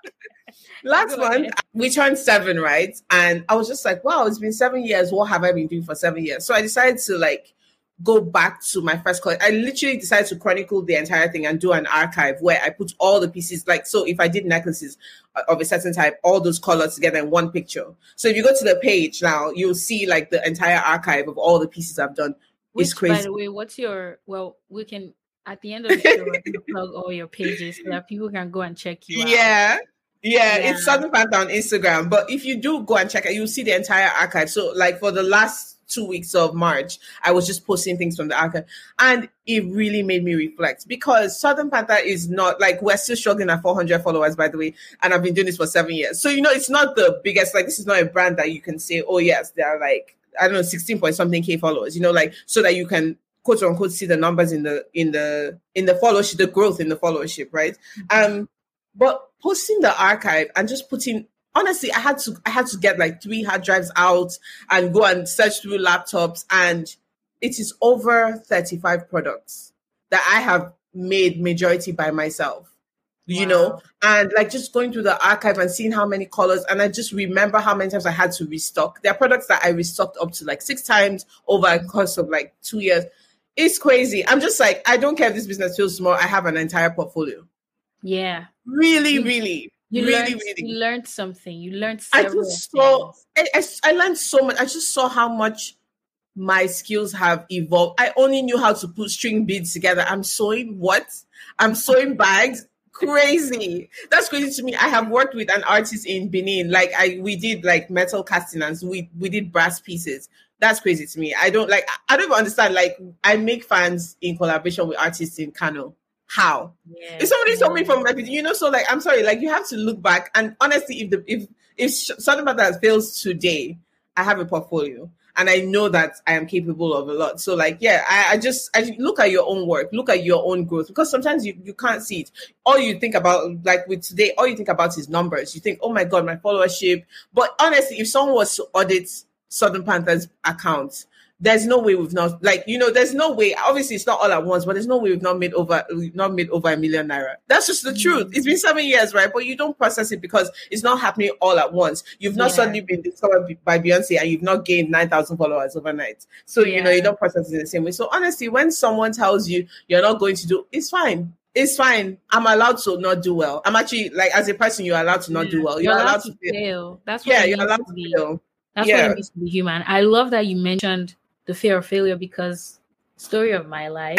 last Go month ahead. we turned seven, right? And I was just like, wow, it's been seven years. What have I been doing for seven years? So I decided to like go back to my first college. I literally decided to chronicle the entire thing and do an archive where I put all the pieces. Like, so if I did necklaces of a certain type, all those colors together in one picture. So if you go to the page now, you'll see like the entire archive of all the pieces I've done. Which, It's crazy. by the way, what's your, well, we can, at the end of the show, we can plug all your pages so that people can go and check you out. Yeah. Yeah, Yeah. it's Southern Panther on Instagram. But if you do go and check it, you'll see the entire archive. So like for the last two weeks of March, I was just posting things from the archive. And it really made me reflect because Southern Panther is not like, we're still struggling at four hundred followers, by the way. And I've been doing this for seven years. So, you know, it's not the biggest, like this is not a brand that you can say, oh yes, they're like, I don't know, sixteen point something K followers, you know, like so that you can quote unquote see the numbers in the in the in the followership, the growth in the followership, right? Um, but posting the archive and just putting honestly, I had to I had to get like three hard drives out and go and search through laptops, and it is over thirty-five products that I have made majority by myself. You Wow. know, and like just going through the archive and seeing how many colors, and I just remember how many times I had to restock. There are products that I restocked up to like six times over a course of like two years. It's crazy. I'm just like, I don't care if this business feels small. I have an entire portfolio. Yeah. Really, You- really, You really, learned, really. you learned something. You learned I several just saw, things. I, I, I learned so much. I just saw how much my skills have evolved. I only knew how to put string beads together. I'm sewing what? I'm sewing bags. Crazy. That's crazy to me. I have worked with an artist in Benin. Like I, we did like metal casting and we we did brass pieces. That's crazy to me. I don't like. I don't even understand. Like I make fans in collaboration with artists in Kano. How? Yeah. If somebody told me from like, you know, so like I'm sorry, like you have to look back. And honestly, if the if if something about that fails today, I have a portfolio. And I know that I am capable of a lot. So like, yeah, I, I just, I look at your own work, look at your own growth, because sometimes you, you can't see it. All you think about, like with today, all you think about is numbers. You think, oh my God, my followership. But honestly, if someone was to audit Southern Panther's account, there's no way we've not, like, you know, there's no way, obviously it's not all at once, but there's no way we've not made over, we've not made over a million naira. That's just the truth. It's been seven years, right? But you don't process it because it's not happening all at once. You've not yeah. suddenly been discovered by Beyonce and you've not gained nine thousand followers overnight. So, yeah. you know, you don't process it the same way. So honestly, when someone tells you you're not going to do, it's fine. It's fine. I'm allowed to not do well. I'm actually, like, as a person, you're allowed to not yeah. do well. You're, you're allowed, allowed to fail. fail. That's what yeah, you're allowed to be. fail. That's yeah. what it means to be human. I love that you mentioned the fear of failure because story of my life.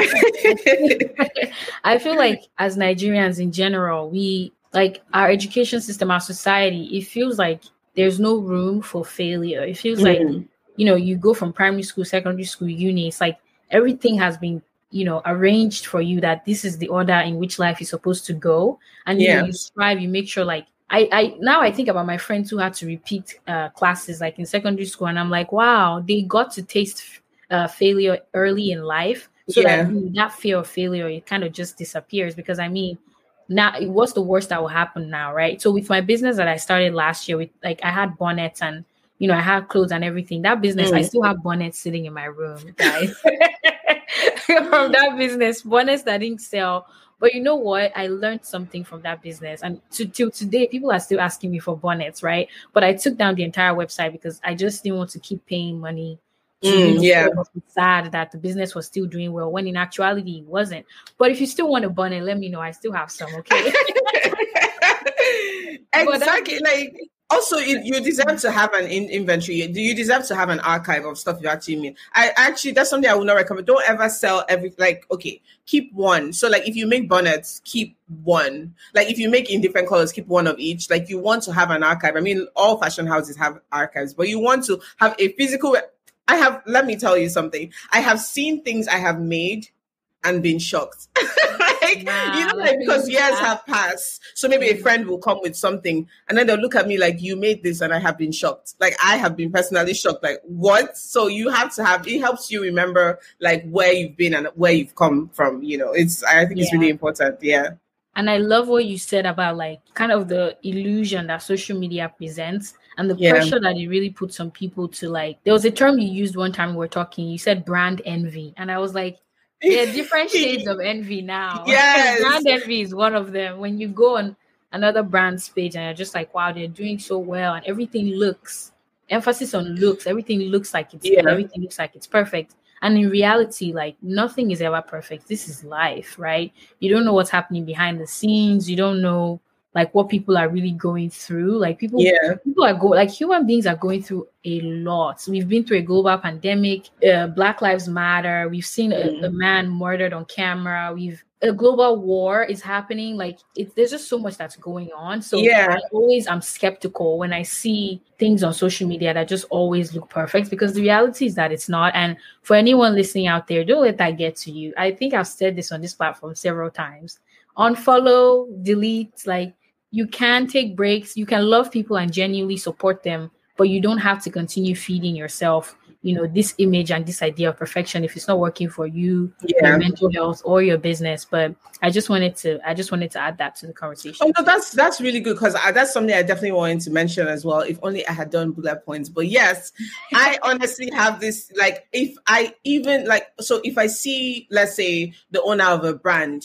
I feel like as Nigerians in general, we like our education system, our society, it feels like there's no room for failure. It feels mm-hmm. like, you know, you go from primary school, secondary school, uni, it's like everything has been, you know, arranged for you that this is the order in which life is supposed to go. And yeah. you know, you strive, you make sure like I, I now I think about my friends who had to repeat uh, classes like in secondary school, and I'm like, wow, they got to taste uh, failure early in life, so yeah. that you know, that fear of failure, it kind of just disappears. Because I mean, now what's the worst that will happen now, right? So with my business that I started last year, with like I had bonnets and you know I had clothes and everything. That business, mm. I still have bonnets sitting in my room, guys. From that business, bonnets that didn't sell. But you know what? I learned something from that business. And to, till today, people are still asking me for bonnets, right? But I took down the entire website because I just didn't want to keep paying money. To, mm, you know, yeah. I was sad that the business was still doing well when in actuality it wasn't. But if you still want a bonnet, let me know. I still have some, okay? Exactly. Like, also, it, you deserve to have an in- inventory. Do you deserve to have an archive of stuff you actually mean? I actually, that's something I would not recommend. Don't ever sell every, like, okay, keep one. So, like, if you make bonnets, keep one. Like, if you make in different colors, keep one of each. Like, you want to have an archive. I mean, all fashion houses have archives, but you want to have a physical. I have, let me tell you something. I have seen things I have made and been shocked. Like, wow, you know, like, because years have passed. So maybe a friend will come with something and then they'll look at me like, you made this, and I have been shocked. Like, I have been personally shocked. Like, what? So you have to have, it helps you remember like where you've been and where you've come from. You know, it's, I think yeah. it's really important. Yeah. And I love what you said about like kind of the illusion that social media presents and the yeah. pressure that it really puts on people to like, there was a term you used one time we were talking, you said brand envy. And I was like, there are different shades of envy now. Yes. Brand envy is one of them. When you go on another brand's page and you're just like, wow, they're doing so well and everything looks, emphasis on looks, everything looks like it's yeah. good, everything looks like it's perfect. And in reality, like nothing is ever perfect. This is life, right? You don't know what's happening behind the scenes. You don't know like what people are really going through. Like people, yeah. people are go like human beings are going through a lot. We've been through a global pandemic. Uh, Black Lives Matter. We've seen a, a man murdered on camera. We've a global war is happening. Like it, there's just so much that's going on. So yeah. I always am skeptical when I see things on social media that just always look perfect, because the reality is that it's not. And for anyone listening out there, don't let that get to you. I think I've said this on this platform several times. Unfollow, delete, like you can take breaks. You can love people and genuinely support them, but you don't have to continue feeding yourself, you know, this image and this idea of perfection if it's not working for you, yeah. your mental health or your business. But I just wanted to, I just wanted to add that to the conversation. Oh no, that's that's really good, because that's something I definitely wanted to mention as well. If only I had done bullet points. But yes, I honestly have this, like, if I even like, so if I see, let's say, the owner of a brand,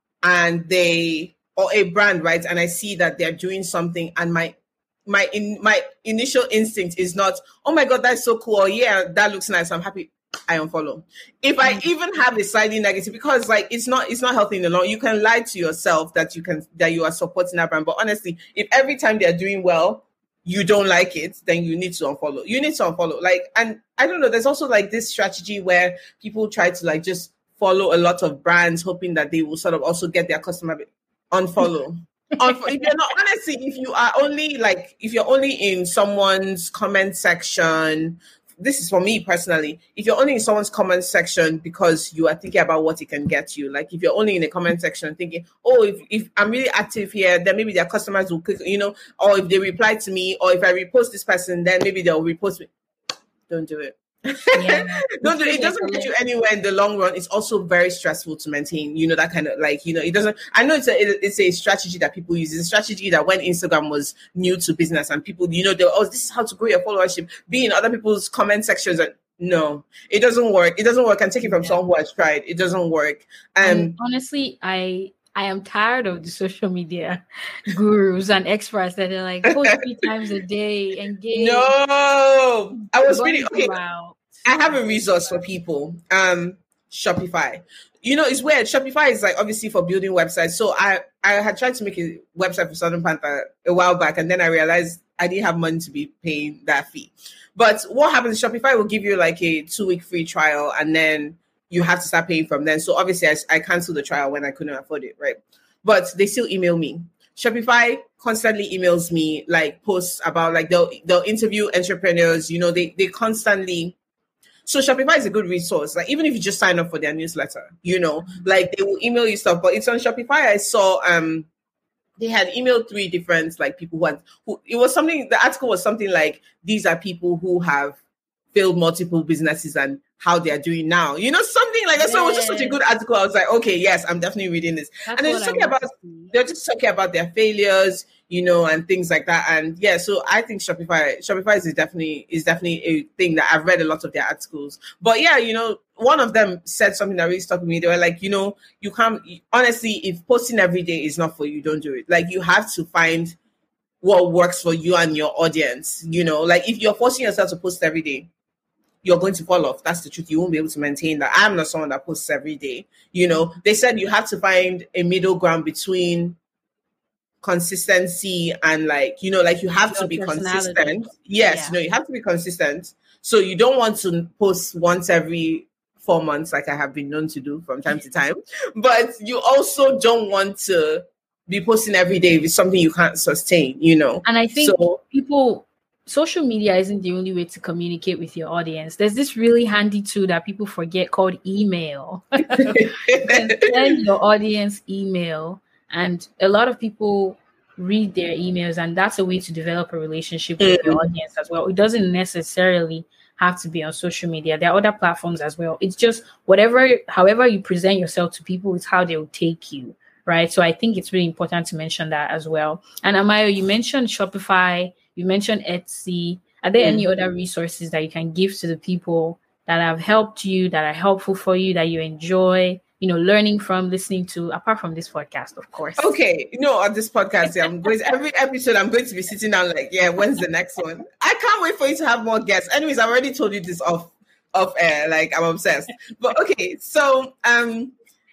and they or a brand, right, and I see that they're doing something, and my my in my initial instinct is not, oh my god, that's so cool, or yeah, that looks nice, I'm happy, I unfollow. If I even have a slightly negative, because like it's not it's not healthy in the long. You can lie to yourself that you can that you are supporting that brand, but honestly, if every time they're doing well you don't like it, then you need to unfollow. You need to unfollow. Like, and I don't know, there's also like this strategy where people try to like just follow a lot of brands, hoping that they will sort of also get their customer. Unfollow. Unfollow. If you're not, honestly, if you are only like, if you're only in someone's comment section, this is for me personally, if you're only in someone's comment section because you are thinking about what it can get you, like if you're only in a comment section thinking, oh, if, if I'm really active here, then maybe their customers will click, you know, or if they reply to me, or if I repost this person, then maybe they'll repost me. Don't do it. Yeah. Don't do it. It doesn't get you anywhere in the long run. It's also very stressful to maintain, you know, that kind of like, you know, it doesn't, I know it's a, it's a strategy that people use. It's a strategy that when Instagram was new to business and people, you know, they were, oh, this is how to grow your followership, be in other people's comment sections. And No, it doesn't work. It doesn't work. And take it from Yeah. someone who has tried. It doesn't work. And Um, honestly, I I am tired of the social media gurus and experts that are like post three times a day, engage. no, I was really burn okay. you out. I have a resource for people. Um, Shopify. You know, it's weird. Shopify is like obviously for building websites. So I, I had tried to make a website for Southern Panther a while back, and then I realized I didn't have money to be paying that fee. But what happens? Shopify will give you like a two week free trial, and then you have to start paying from then. So obviously, I, I canceled the trial when I couldn't afford it, right? But they still email me. Shopify constantly emails me like posts about like they'll they'll interview entrepreneurs. You know, they they constantly. So Shopify is a good resource. Like even if you just sign up for their newsletter, you know, like they will email you stuff. But it's on Shopify. I saw um they had emailed three different like people who had who it was something. The article was something like these are people who have failed multiple businesses and how they are doing now. You know, something like that. So it was just such a good article. I was like, okay, yes, I'm definitely reading this. That's And they're what just I talking want about to see. they're just talking about their failures, you know, and things like that. And yeah, so I think Shopify Shopify is definitely is definitely a thing that I've read a lot of their articles. But yeah, you know, one of them said something that really stuck with me. They were like, you know, you can't honestly, if posting every day is not for you, don't do it. Like you have to find what works for you and your audience. You know, like if you're forcing yourself to post every day, you're going to fall off. That's the truth. You won't be able to maintain that. I'm not someone that posts every day. You know, they said you have to find a middle ground between consistency and like, you know, like you have Your to be personality. consistent. Yes, Yeah. you know, you have to be consistent. So you don't want to post once every four months, like I have been known to do from time to time. But you also don't want to be posting every day if it's something you can't sustain, you know. And I think So people, social media isn't the only way to communicate with your audience. There's this really handy tool that people forget called email. You can send your audience email, and a lot of people read their emails, and that's a way to develop a relationship with your audience as well. It doesn't necessarily have to be on social media. There are other platforms as well. It's just whatever, however you present yourself to people, is how they will take you, right? So I think it's really important to mention that as well. And Amayo, you mentioned Shopify, you mentioned Etsy. Are there mm. any other resources that you can give to the people that have helped you, that are helpful for you, that you enjoy, you know, learning from, listening to, apart from this podcast, of course? Okay. You know, on this podcast, yeah, I'm going to, every episode, I'm going to be sitting down like, yeah, when's the next one? I can't wait for you to have more guests. Anyways, I already told you this off, off air, like I'm obsessed. But okay, so, um,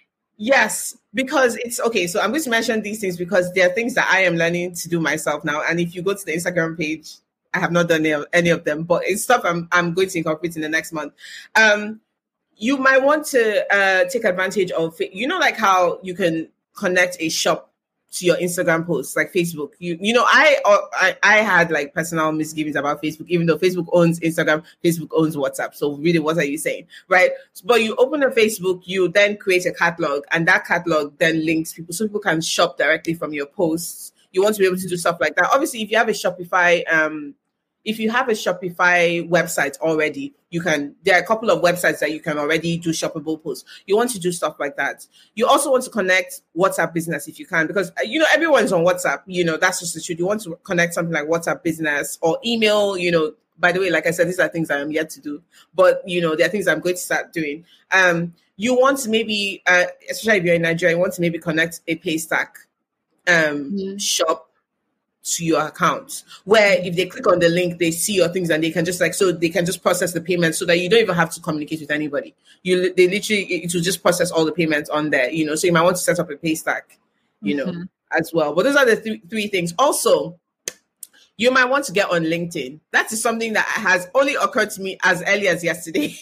yes, because it's okay. So I'm going to mention these things because there are things that I am learning to do myself now. And if you go to the Instagram page, I have not done any of, any of them, but it's stuff I'm I'm going to incorporate in the next month. Um, you might want to uh, take advantage of, you know, like how you can connect a shop to your Instagram posts, like Facebook. You you know, I, I I had like personal misgivings about Facebook, even though Facebook owns Instagram, Facebook owns WhatsApp. So really, what are you saying, right? But you open a Facebook, you then create a catalog, and that catalog then links people, so people can shop directly from your posts. You want to be able to do stuff like that. Obviously, if you have a Shopify, um, if you have a Shopify website already, you can, there are a couple of websites that you can already do shoppable posts. You want to do stuff like that. You also want to connect WhatsApp business if you can, because, you know, everyone's on WhatsApp, you know, that's just the truth. You want to connect something like WhatsApp business or email, you know. By the way, like I said, these are things I am yet to do, but, you know, there are things I'm going to start doing. Um, you want to maybe, uh, especially if you're in Nigeria, you want to maybe connect a Paystack um, mm-hmm. shop to your account, where if they click on the link, they see your things and they can just like, so they can just process the payment so that you don't even have to communicate with anybody. You, they literally, it will just process all the payments on there, you know, so you might want to set up a Paystack, you know, mm-hmm. as well. But those are the th- three things. Also, you might want to get on LinkedIn. That is something that has only occurred to me as early as yesterday.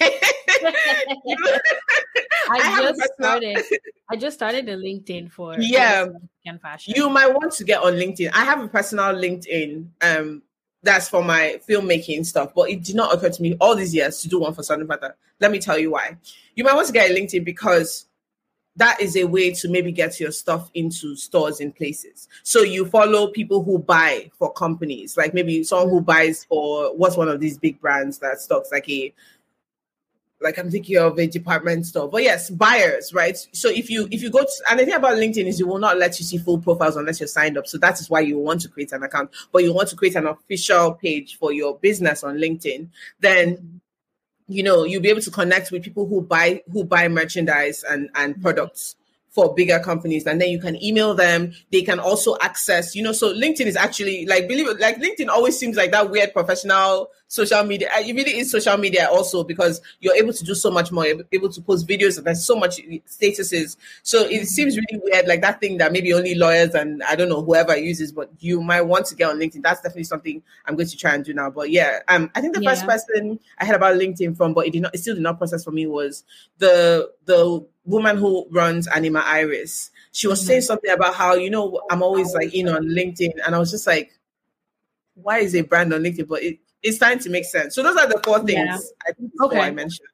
you know? I, I just started. I just started a LinkedIn for yeah. and fashion. You might want to get on LinkedIn. I have a personal LinkedIn um, that's for my filmmaking stuff, but it did not occur to me all these years to do one for Southern Panther. Let me tell you why. You might want to get a LinkedIn because that is a way to maybe get your stuff into stores in places. So you follow people who buy for companies, like maybe someone who buys for what's one of these big brands that stocks like a Like I'm thinking of a department store, but yes, buyers, right? So if you if you go to, and the thing about LinkedIn is you will not let you see full profiles unless you're signed up. So that is why you want to create an account, but you want to create an official page for your business on LinkedIn. Then you know, you'll be able to connect with people who buy who buy merchandise and, and products for bigger companies, and then you can email them. They can also access, you know, so LinkedIn is actually like, believe it, like LinkedIn always seems like that weird professional social media. It really is social media also, because you're able to do so much more. You're able to post videos, there's so much statuses. So it seems really weird, like that thing that maybe only lawyers and I don't know, whoever uses, but you might want to get on LinkedIn. That's definitely something I'm going to try and do now. But yeah, um, I think the Yeah. first person I heard about LinkedIn from, but it did not, it still did not process for me, was the, the, woman who runs Anima Iris. She was mm-hmm. saying something about how, you know, I'm always like in on LinkedIn, and I was just like, why is a brand on LinkedIn? But it, it's starting to make sense. So those are the four things yeah. I think okay. I mentioned.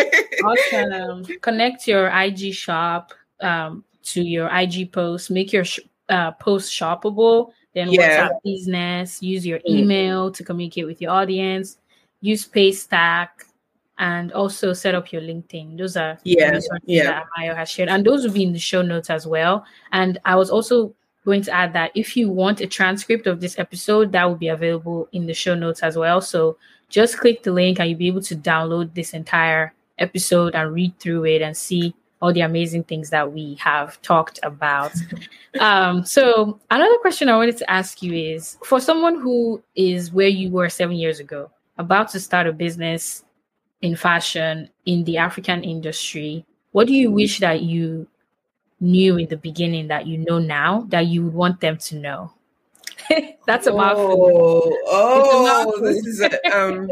Awesome. Connect your I G shop um, to your I G post. Make your sh- uh, post shoppable. Then Yeah. WhatsApp business. Use your email mm. to communicate with your audience. Use Paystack. And also set up your LinkedIn. Those are yeah, the resources yeah. that Amayo has shared. And those will be in the show notes as well. And I was also going to add that if you want a transcript of this episode, that will be available in the show notes as well. So just click the link and you'll be able to download this entire episode and read through it and see all the amazing things that we have talked about. um, so another question I wanted to ask you is, for someone who is where you were seven years ago, about to start a business in fashion in the African industry, what do you wish that you knew in the beginning that you know now that you would want them to know? That's a mouthful. Oh, oh this is a, um.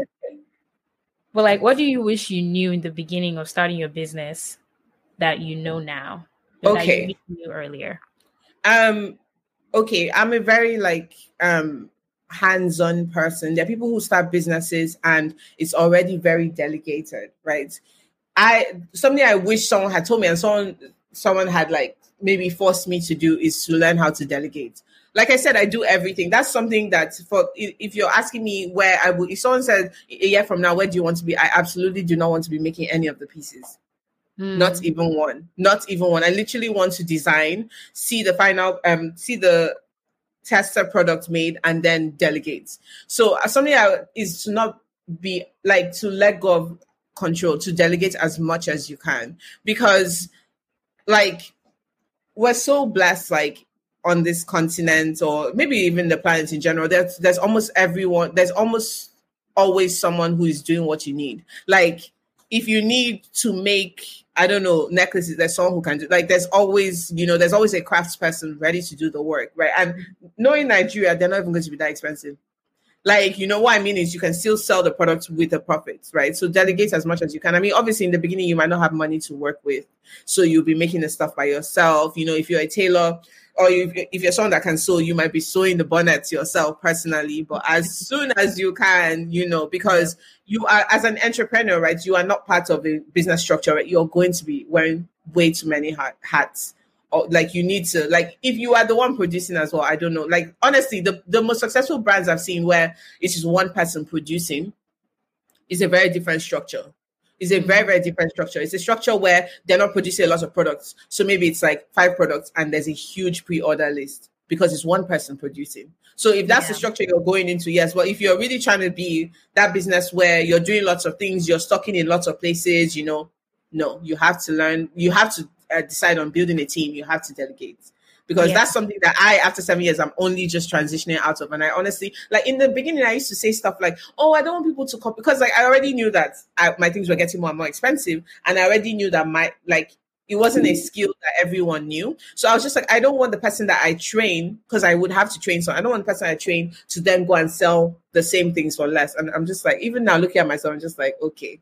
But like, what do you wish you knew in the beginning of starting your business that you know now? Okay, that you knew earlier. Um. Okay, I'm a very like um. hands-on person. There are people who start businesses and it's already very delegated, right? I something I wish someone had told me, and someone someone had like maybe forced me to do, is to learn how to delegate. Like I said, I do everything. That's something that, for if you're asking me where I would, if someone said a year from now, where do you want to be? I absolutely do not want to be making any of the pieces. Mm. Not even one. Not even one. I literally want to design, see the final, um, see the tester product made, and then delegate. So uh, something I, is to not be like, to let go of control, to delegate as much as you can, because like we're so blessed, like on this continent, or maybe even the planet in general, there's there's almost everyone, there's almost always someone who is doing what you need. Like if you need to make, I don't know, necklaces, there's someone who can do, like there's always, you know, there's always a crafts person ready to do the work, right? And knowing Nigeria, they're not even going to be that expensive. Like, you know, what I mean is you can still sell the product with the profits, right? So delegate as much as you can. I mean, obviously in the beginning, you might not have money to work with, so you'll be making the stuff by yourself. You know, if you're a tailor, or if, if you're someone that can sew, you might be sewing the bonnets yourself personally. But as soon as you can, you know, because you are, as an entrepreneur, right, you are not part of a business structure, right? You're going to be wearing way too many hat, hats. Or like you need to, like if you are the one producing as well, I don't know. Like honestly, the, the most successful brands I've seen where it's just one person producing is a very different structure. It's a very, very different structure. It's a structure where they're not producing a lot of products. So maybe it's like five products and there's a huge pre-order list because it's one person producing. So if that's yeah. the structure you're going into, yes. But if you're really trying to be that business where you're doing lots of things, you're stocking in lots of places, you know, no, you have to learn, you have to uh, decide on building a team, you have to delegate. Because yeah. that's something that I, after seven years, I'm only just transitioning out of. And I honestly, like in the beginning, I used to say stuff like, oh, I don't want people to copy. Because like I already knew that I, my things were getting more and more expensive. And I already knew that my, like, it wasn't a skill that everyone knew. So I was just like, I don't want the person that I train, because I would have to train. So I don't want the person I train to then go and sell the same things for less. And I'm just like, even now looking at myself, I'm just like, okay,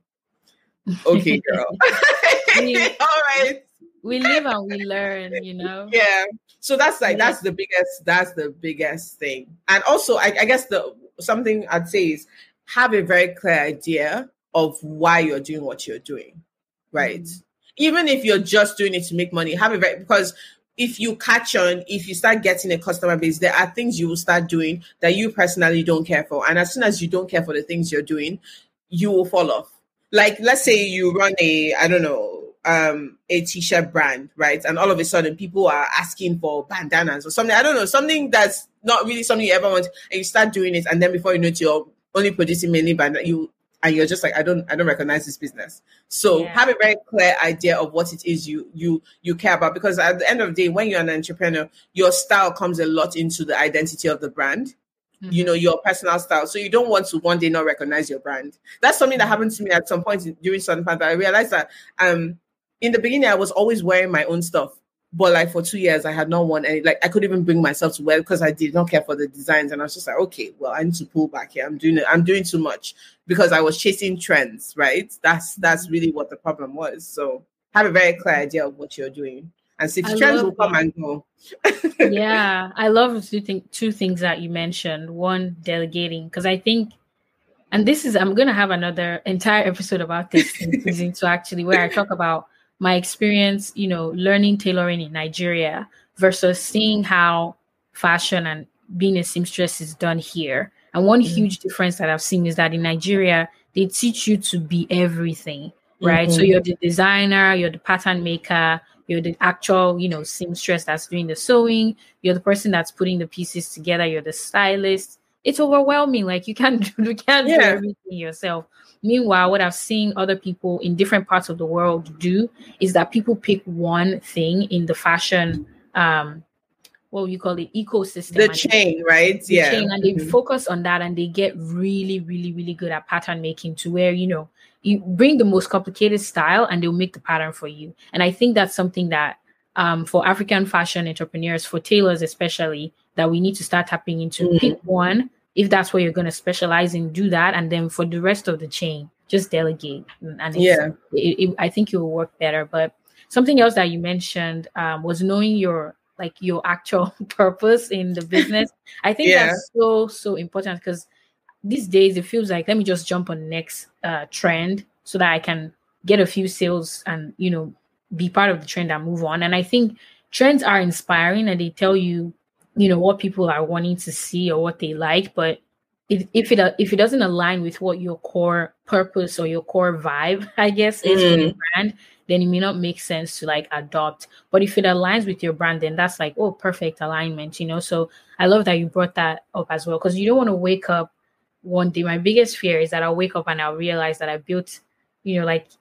okay, girl. we, all right. We live and we learn, you know? Yeah. So that's like, yeah. that's the biggest, that's the biggest thing. And also, I, I guess the something I'd say is have a very clear idea of why you're doing what you're doing, right? Mm. Even if you're just doing it to make money, have a very, because if you catch on, if you start getting a customer base, there are things you will start doing that you personally don't care for. And as soon as you don't care for the things you're doing, you will fall off. Like, let's say you run a, I don't know, um, a t-shirt brand, right? And all of a sudden people are asking for bandanas or something. I don't know, something that's not really something you ever want. And you start doing it. And then before you know it, you're only producing mainly bandanas. You, and you're just like, I don't I don't recognize this business. So Yeah. have a very clear idea of what it is you you you care about, because at the end of the day, when you're an entrepreneur, your style comes a lot into the identity of the brand. Mm-hmm. You know, your personal style. So you don't want to one day not recognize your brand. That's something that happened to me at some point in, during Southern Panther. I realized that um in the beginning I was always wearing my own stuff. But like for two years, I had not worn any, like I couldn't even bring myself to wear because I did not care for the designs. And I was just like, okay, well, I need to pull back here. I'm doing it. I'm doing too much because I was chasing trends, right? That's, that's really what the problem was. So have a very clear idea of what you're doing, and see if trends will come and go. Yeah. I love two, th- two things that you mentioned. One, delegating, because I think, and this is, I'm going to have another entire episode about this in season two, actually, where I talk about my experience, you know, learning tailoring in Nigeria versus seeing how fashion and being a seamstress is done here. And one mm-hmm. huge difference that I've seen is that in Nigeria, they teach you to be everything, right? Mm-hmm. So you're the designer, you're the pattern maker, you're the actual, you know, seamstress that's doing the sewing, you're the person that's putting the pieces together, you're the stylist. It's overwhelming. Like you can't, you can't yeah. do everything yourself. Meanwhile, what I've seen other people in different parts of the world do is that people pick one thing in the fashion, um, what would you call it, ecosystem. The chain, right? The yeah. chain, and they mm-hmm. focus on that, and they get really, really, really good at pattern making, to where, you know, you bring the most complicated style and they'll make the pattern for you. And I think that's something that um, for African fashion entrepreneurs, for tailors especially, that we need to start tapping into. Mm-hmm. Pick one. If that's what you're going to specialize in, do that. And then for the rest of the chain, just delegate. And yeah, it, it, I think it will work better. But something else that you mentioned um, was knowing your, like your actual purpose in the business. I think yeah. that's so, so important, because these days it feels like, let me just jump on the next uh, trend so that I can get a few sales and, you know, be part of the trend and move on. And I think trends are inspiring, and they tell you, you know, what people are wanting to see or what they like. But if, if it if it doesn't align with what your core purpose or your core vibe, I guess, is mm. for your brand, then it may not make sense to like adopt. But if it aligns with your brand, then that's like, oh, perfect alignment, you know. So I love that you brought that up as well, because you don't want to wake up one day. My biggest fear is that I'll wake up and I'll realize that I built, you know, like,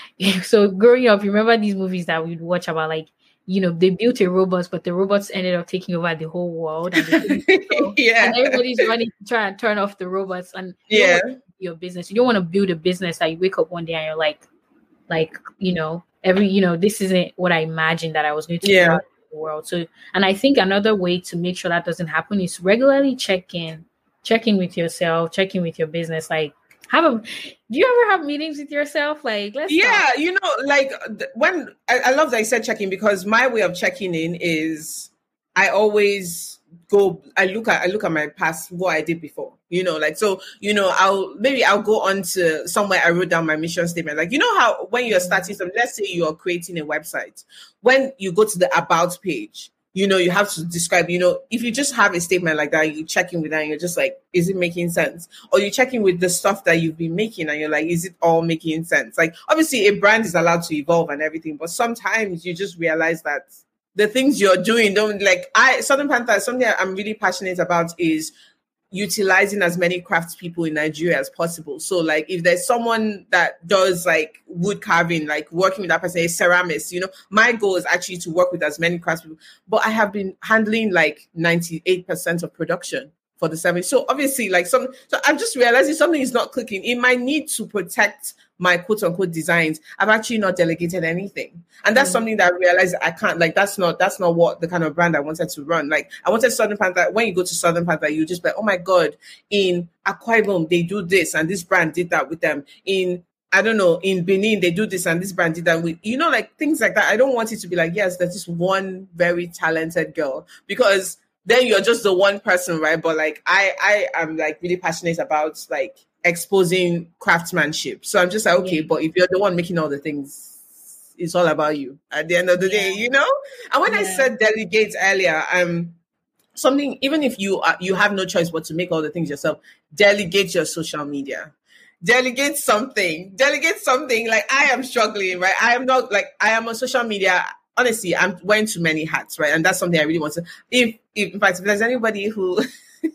so growing up, you remember these movies that we'd watch about, like, you know, they built a robot, but the robots ended up taking over the whole world. And yeah. And everybody's running to try and turn off the robots. And yeah, your business. You don't want to build a business that you wake up one day and you're like, like, you know, every, you know, this isn't what I imagined that I was going to yeah. do out in the world. So, and I think another way to make sure that doesn't happen is regularly check in, check in with yourself, check in with your business. Like, have a, do you ever have meetings with yourself? Like, let's yeah, talk. You know, like when I, I love that I said checking, because my way of checking in is I always go, I look at, I look at my past, what I did before, you know, like, so, you know, I'll, maybe I'll go on to somewhere I wrote down my mission statement. Like, you know how when you're starting something, let's say you're creating a website, when you go to the about page, you know, you have to describe, you know, if you just have a statement like that, you check in with that and you're just like, is it making sense? Or you check in with the stuff that you've been making and you're like, is it all making sense? Like, obviously a brand is allowed to evolve and everything, but sometimes you just realize that the things you're doing don't, like, I, Southern Panther, something I'm really passionate about is utilizing as many crafts people in Nigeria as possible. So like if there's someone that does like wood carving, like working with that person, a ceramist, you know, my goal is actually to work with as many crafts people. But I have been handling like ninety-eight percent of production for the service. So obviously like some, so I'm just realizing something is not clicking. In my need to protect my quote unquote designs, I've actually not delegated anything. And that's mm. something that I realized I can't, like, that's not, that's not what the kind of brand I wanted to run. Like I wanted Southern Panther, when you go to Southern Panther, you just be like, oh my God, in Akwa Ibom, they do this and this brand did that with them. In, I don't know, in Benin, they do this and this brand did that with, you know, like things like that. I don't want it to be like, yes, there's this one very talented girl, because then you're just the one person, right? But like, I, I am like really passionate about like exposing craftsmanship. So I'm just like, okay, yeah. But if you're the one making all the things, it's all about you at the end of the yeah. day, you know? And when yeah. I said delegate earlier, um, something, even if you are, you have no choice but to make all the things yourself, delegate your social media. Delegate something. Delegate something. Like I am struggling, right? I am not like, I am on social media. Honestly, I'm wearing too many hats, right? And that's something I really want to, if, if in fact, if there's anybody who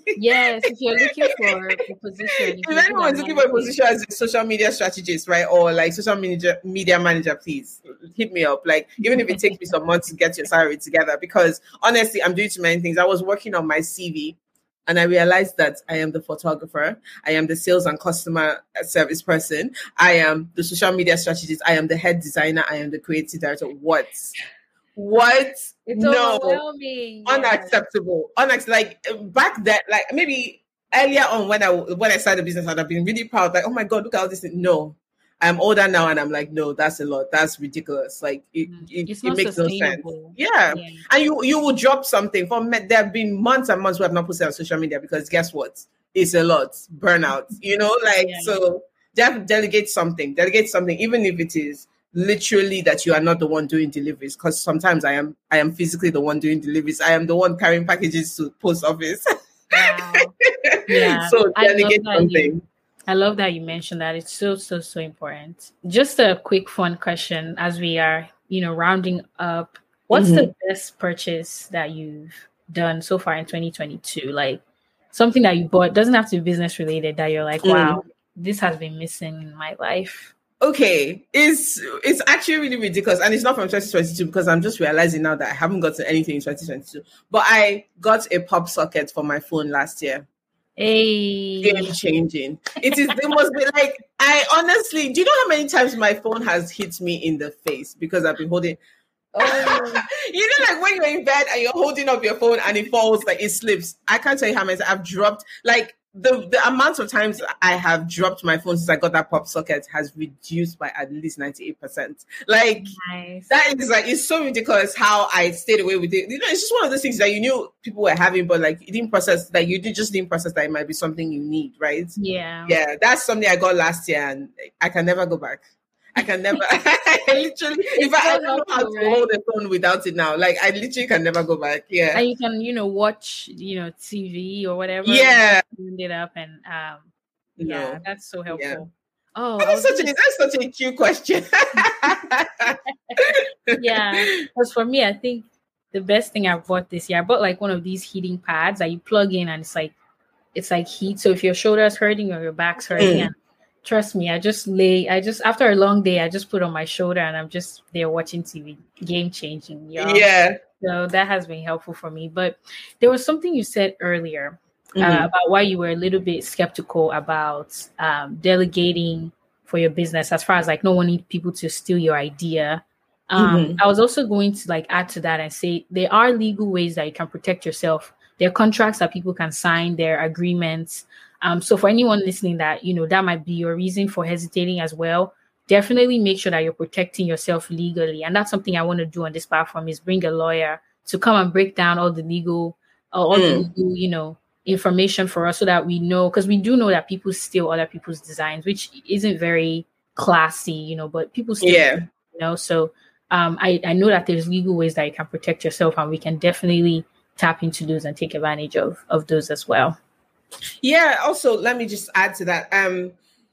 Yes, if you're looking for a position, if, if anyone's looking for a position as a social media strategist, right, or like social media media manager, please hit me up. Like, even if it takes me some months to get your salary together, because honestly, I'm doing too many things. I was working on my C V, and I realized that I am the photographer, I am the sales and customer service person, I am the social media strategist, I am the head designer, I am the creative director. What? What? It's no, overwhelming. unacceptable. Yes. Unac- like back then, like maybe earlier on when I when I started the business, I'd have been really proud. Like, oh my god, look at all this. No, I'm older now, and I'm like, no, that's a lot. That's ridiculous. Like, it mm. it, it makes no sense. Yeah. yeah, and you you will drop something. For me, there have been months and months where I've not posted on social media because guess what? It's a lot. Burnout. You know, like yeah. so. De- delegate something. Delegate something, even if it is literally that you are not the one doing deliveries, because sometimes I am I am physically the one doing deliveries. I am the one carrying packages to post office. Wow. Yeah. So delegate I something. You, I love that you mentioned that. It's so so so important. Just a quick fun question as we are, you know, rounding up. What's mm-hmm. the best purchase that you've done so far in twenty twenty-two? Like something that you bought, doesn't have to be business related, that you're like, wow, mm. this has been missing in my life. Okay, it's it's actually really ridiculous, and it's not from twenty twenty-two because I'm just realizing now that I haven't gotten anything in twenty twenty-two. But I got a pop socket for my phone last year. Hey, game changing! It is. It must be like I honestly. Do you know how many times my phone has hit me in the face because I've been holding? Oh, you know, like when you're in bed and you're holding up your phone and it falls, like it slips. I can't tell you how many I've dropped. Like. The the amount of times I have dropped my phone since I got that pop socket has reduced by at least ninety-eight percent. Like, nice. That is like, it's so ridiculous how I stayed away with it. You know, it's just one of those things that you knew people were having, but like, you didn't process, like, you did just didn't process that it might be something you need, right? Yeah. Yeah, that's something I got last year and I can never go back. I can never, I literally, if I, I don't know how to right? hold a phone without it now, like I literally can never go back. Yeah. And you can, you know, watch, you know, T V or whatever. Yeah. Turn it up and, um, yeah, no. that's so helpful. Yeah. Oh, that's such, a, that's such a cute question. Yeah. Because for me, I think the best thing I've bought this year, I bought like one of these heating pads that you plug in and it's like, it's like heat. So if your shoulder's hurting or your back's hurting, mm. and trust me, I just lay, I just, after a long day, I just put on my shoulder and I'm just there watching T V. Game changing. Y'all. Yeah. So that has been helpful for me. But there was something you said earlier mm-hmm. uh, about why you were a little bit skeptical about um, delegating for your business, as far as like no one needs people to steal your idea. Um, mm-hmm. I was also going to like add to that and say there are legal ways that you can protect yourself. There are contracts that people can sign, there are agreements. Um, so for anyone listening that, you know, that might be your reason for hesitating as well, definitely make sure that you're protecting yourself legally. And that's something I want to do on this platform is bring a lawyer to come and break down all the legal, uh, all mm. the legal, you know, information for us so that we know, because we do know that people steal other people's designs, which isn't very classy, you know, but people steal, yeah. you know, so um, I, I know that there's legal ways that you can protect yourself and we can definitely tap into those and take advantage of, of those as well. Yeah. Also, let me just add to that. Um,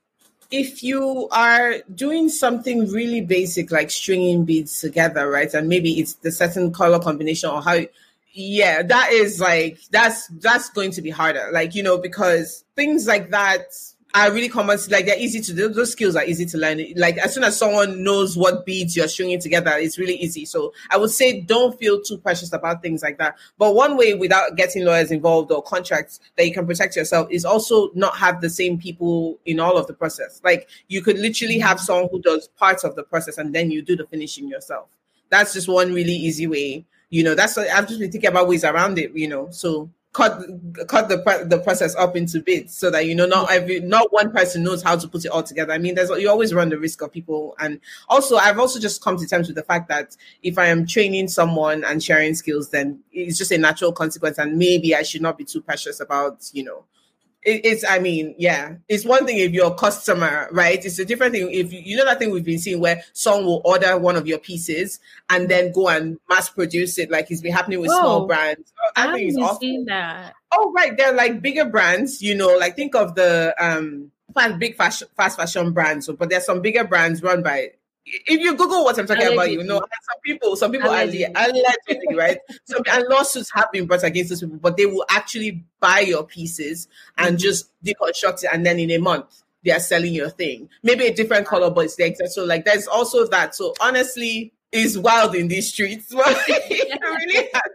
if you are doing something really basic, like stringing beads together, right? And maybe it's the certain color combination or how, yeah, that is like, that's, that's going to be harder. Like, you know, because things like that are really common. Like they're easy to do. Those skills are easy to learn. Like as soon as someone knows what beads you're stringing together, it's really easy. So I would say don't feel too precious about things like that. But one way without getting lawyers involved or contracts that you can protect yourself is also not have the same people in all of the process. Like you could literally have someone who does parts of the process and then you do the finishing yourself. That's just one really easy way. You know, that's what I've just been thinking about ways around it, you know, so cut cut the the process up into bits so that, you know, not every not one person knows how to put it all together. I mean, there's you always run the risk of people. And also I've also just come to terms with the fact that if I am training someone and sharing skills, then it's just a natural consequence. And maybe I should not be too precious about, you know, it, it's, I mean, yeah, it's one thing if you're a customer, right? It's a different thing if you, you know, that thing we've been seeing where someone will order one of your pieces and then go and mass produce it. Like it's been happening with Whoa, small brands. Oh, I haven't even seen that. Oh, right. They're like bigger brands, you know, like think of the um big fashion, fast fashion brands. But there's some bigger brands run by if you Google what I'm talking Allegedly. about, you know, and some people, some people Allegedly. are allegedly, right? Some and lawsuits have been brought against those people, but they will actually buy your pieces and Mm-hmm. just deconstruct it, and then in a month they are selling your thing. Maybe a different color, but it's the exact. So like, there's also that. So honestly, it's wild in these streets. It really has.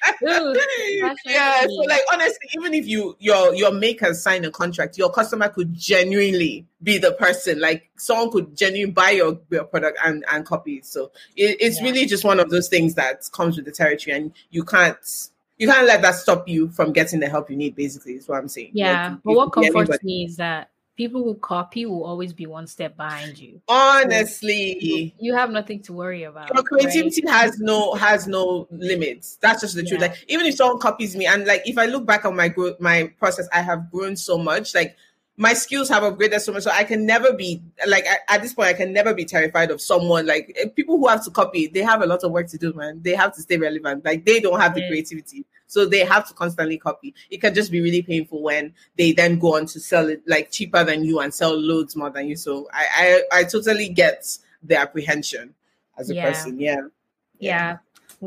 Ooh, Yeah. So fashion. like, honestly, even if you your your maker sign a contract, your customer could genuinely be the person. Like, someone could genuinely buy your, your product and and copy it. So it, it's Yeah. really just one of those things that comes with the territory, and you can't you can't let that stop you from getting the help you need. Basically, is what I'm saying. Yeah, Like, but it what could be comforts anybody. me is that people who copy will always be one step behind you. Honestly, You have nothing to worry about. your Right? creativity has no has no limits. That's just the truth. Yeah. Like, even if someone copies me, and like, if I look back on my growth, my process, I have grown so much. Like, my skills have upgraded so much, so I can never be like, at, at this point, I can never be terrified of someone. Like, eh, people who have to copy, they have a lot of work to do, man. They have to stay relevant. Like, they don't have the Yeah. creativity, so they have to constantly copy. It can just be really painful when they then go on to sell it like cheaper than you and sell loads more than you. So I I, I totally get the apprehension as a Yeah. person. Yeah. Yeah.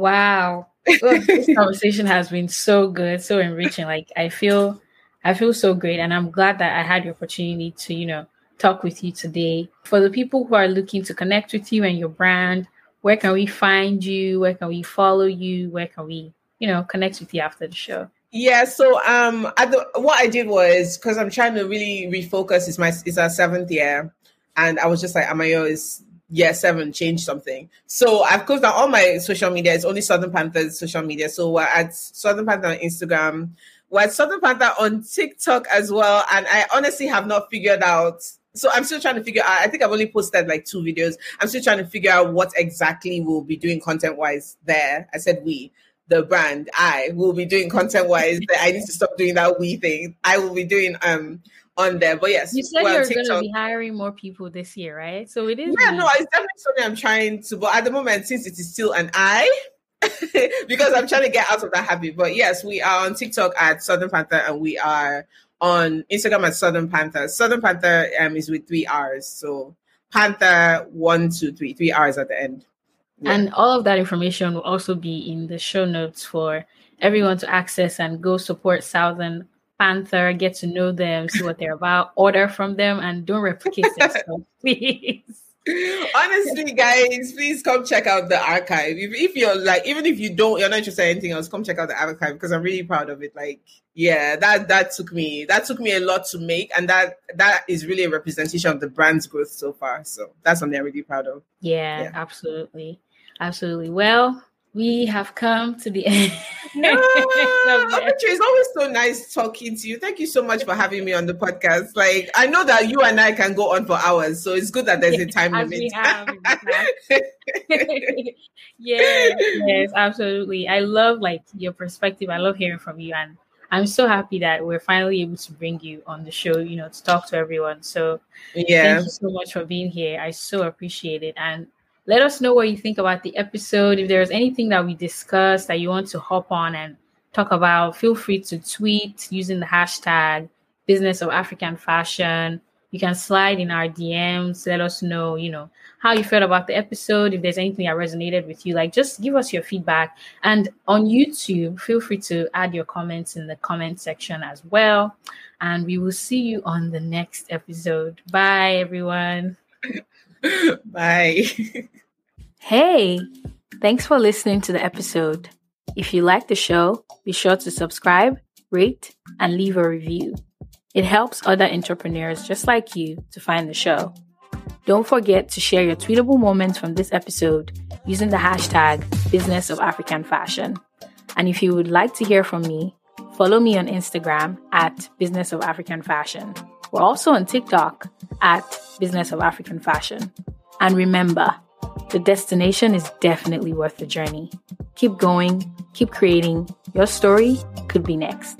Wow. Look, this conversation has been so good, so enriching. Like, I feel I feel so great, and I'm glad that I had the opportunity to, you know, talk with you today. For the people who are looking to connect with you and your brand, where can we find you? Where can we follow you? Where can we, you know, connect with you after the show? Yeah, so um, at the, what I did was, because I'm trying to really refocus. It's my it's our seventh year, and I was just like, Amayo, is year seven, change something. So I've closed down all my social media. It's only Southern Panthers social media. So we're at Southern Panther on Instagram. We're at Southern Panther on TikTok as well. And I honestly have not figured out. So I'm still trying to figure out. I think I've only posted like two videos. I'm still trying to figure out what exactly we'll be doing content wise there. I said we. The brand, I will be doing content wise. I need to stop doing that we thing. I will be doing um on there. But yes, You said well, you're going to TikTok. be hiring more people this year, right? So it is. Yeah, me. no, it's definitely something I'm trying to. But at the moment, since it is still an I, because I'm trying to get out of that habit. But yes, we are on TikTok at Southern Panther, and we are on Instagram at Southern Panther. Southern Panther um is with three R's. So Panther one, two, three, three R's at the end. Yeah. And all of that information will also be in the show notes for everyone to access and go support Southern Panther, get to know them, see what they're about, order from them, and don't replicate their stuff, please. Honestly, guys, please come check out the archive. If, if you're like, even if you don't, you're not interested in anything else, come check out the archive, because I'm really proud of it. Like, yeah, that that took me that took me a lot to make, and that that is really a representation of the brand's growth so far. So that's something I'm really proud of. Yeah, Yeah. absolutely. Absolutely. Well, we have come to the end. No, of the- Aperture, it's always so nice talking to you. Thank you so much for having me on the podcast. Like, I know that you and I can go on for hours, so it's good that there's a time As limit. we have in the past. yes, yes, absolutely. I love like your perspective. I love hearing from you, and I'm so happy that we're finally able to bring you on the show, you know, to talk to everyone. So Yeah. thank you so much for being here. I so appreciate it. And let us know what you think about the episode. If there's anything that we discussed that you want to hop on and talk about, feel free to tweet using the hashtag Business of African Fashion. You can slide in our D Ms. Let us know, you know, how you felt about the episode. If there's anything that resonated with you, like just give us your feedback. And on YouTube, feel free to add your comments in the comment section as well. And we will see you on the next episode. Bye, everyone. Bye. Hey, thanks for listening to the episode. If you like the show, be sure to subscribe, rate, and leave a review. It helps other entrepreneurs just like you to find the show. Don't forget to share your tweetable moments from this episode using the hashtag Business of African Fashion. And if you would like to hear from me, follow me on Instagram at Business of African Fashion. We're also on TikTok at Business of African Fashion. And remember, the destination is definitely worth the journey. Keep going, keep creating. Your story could be next.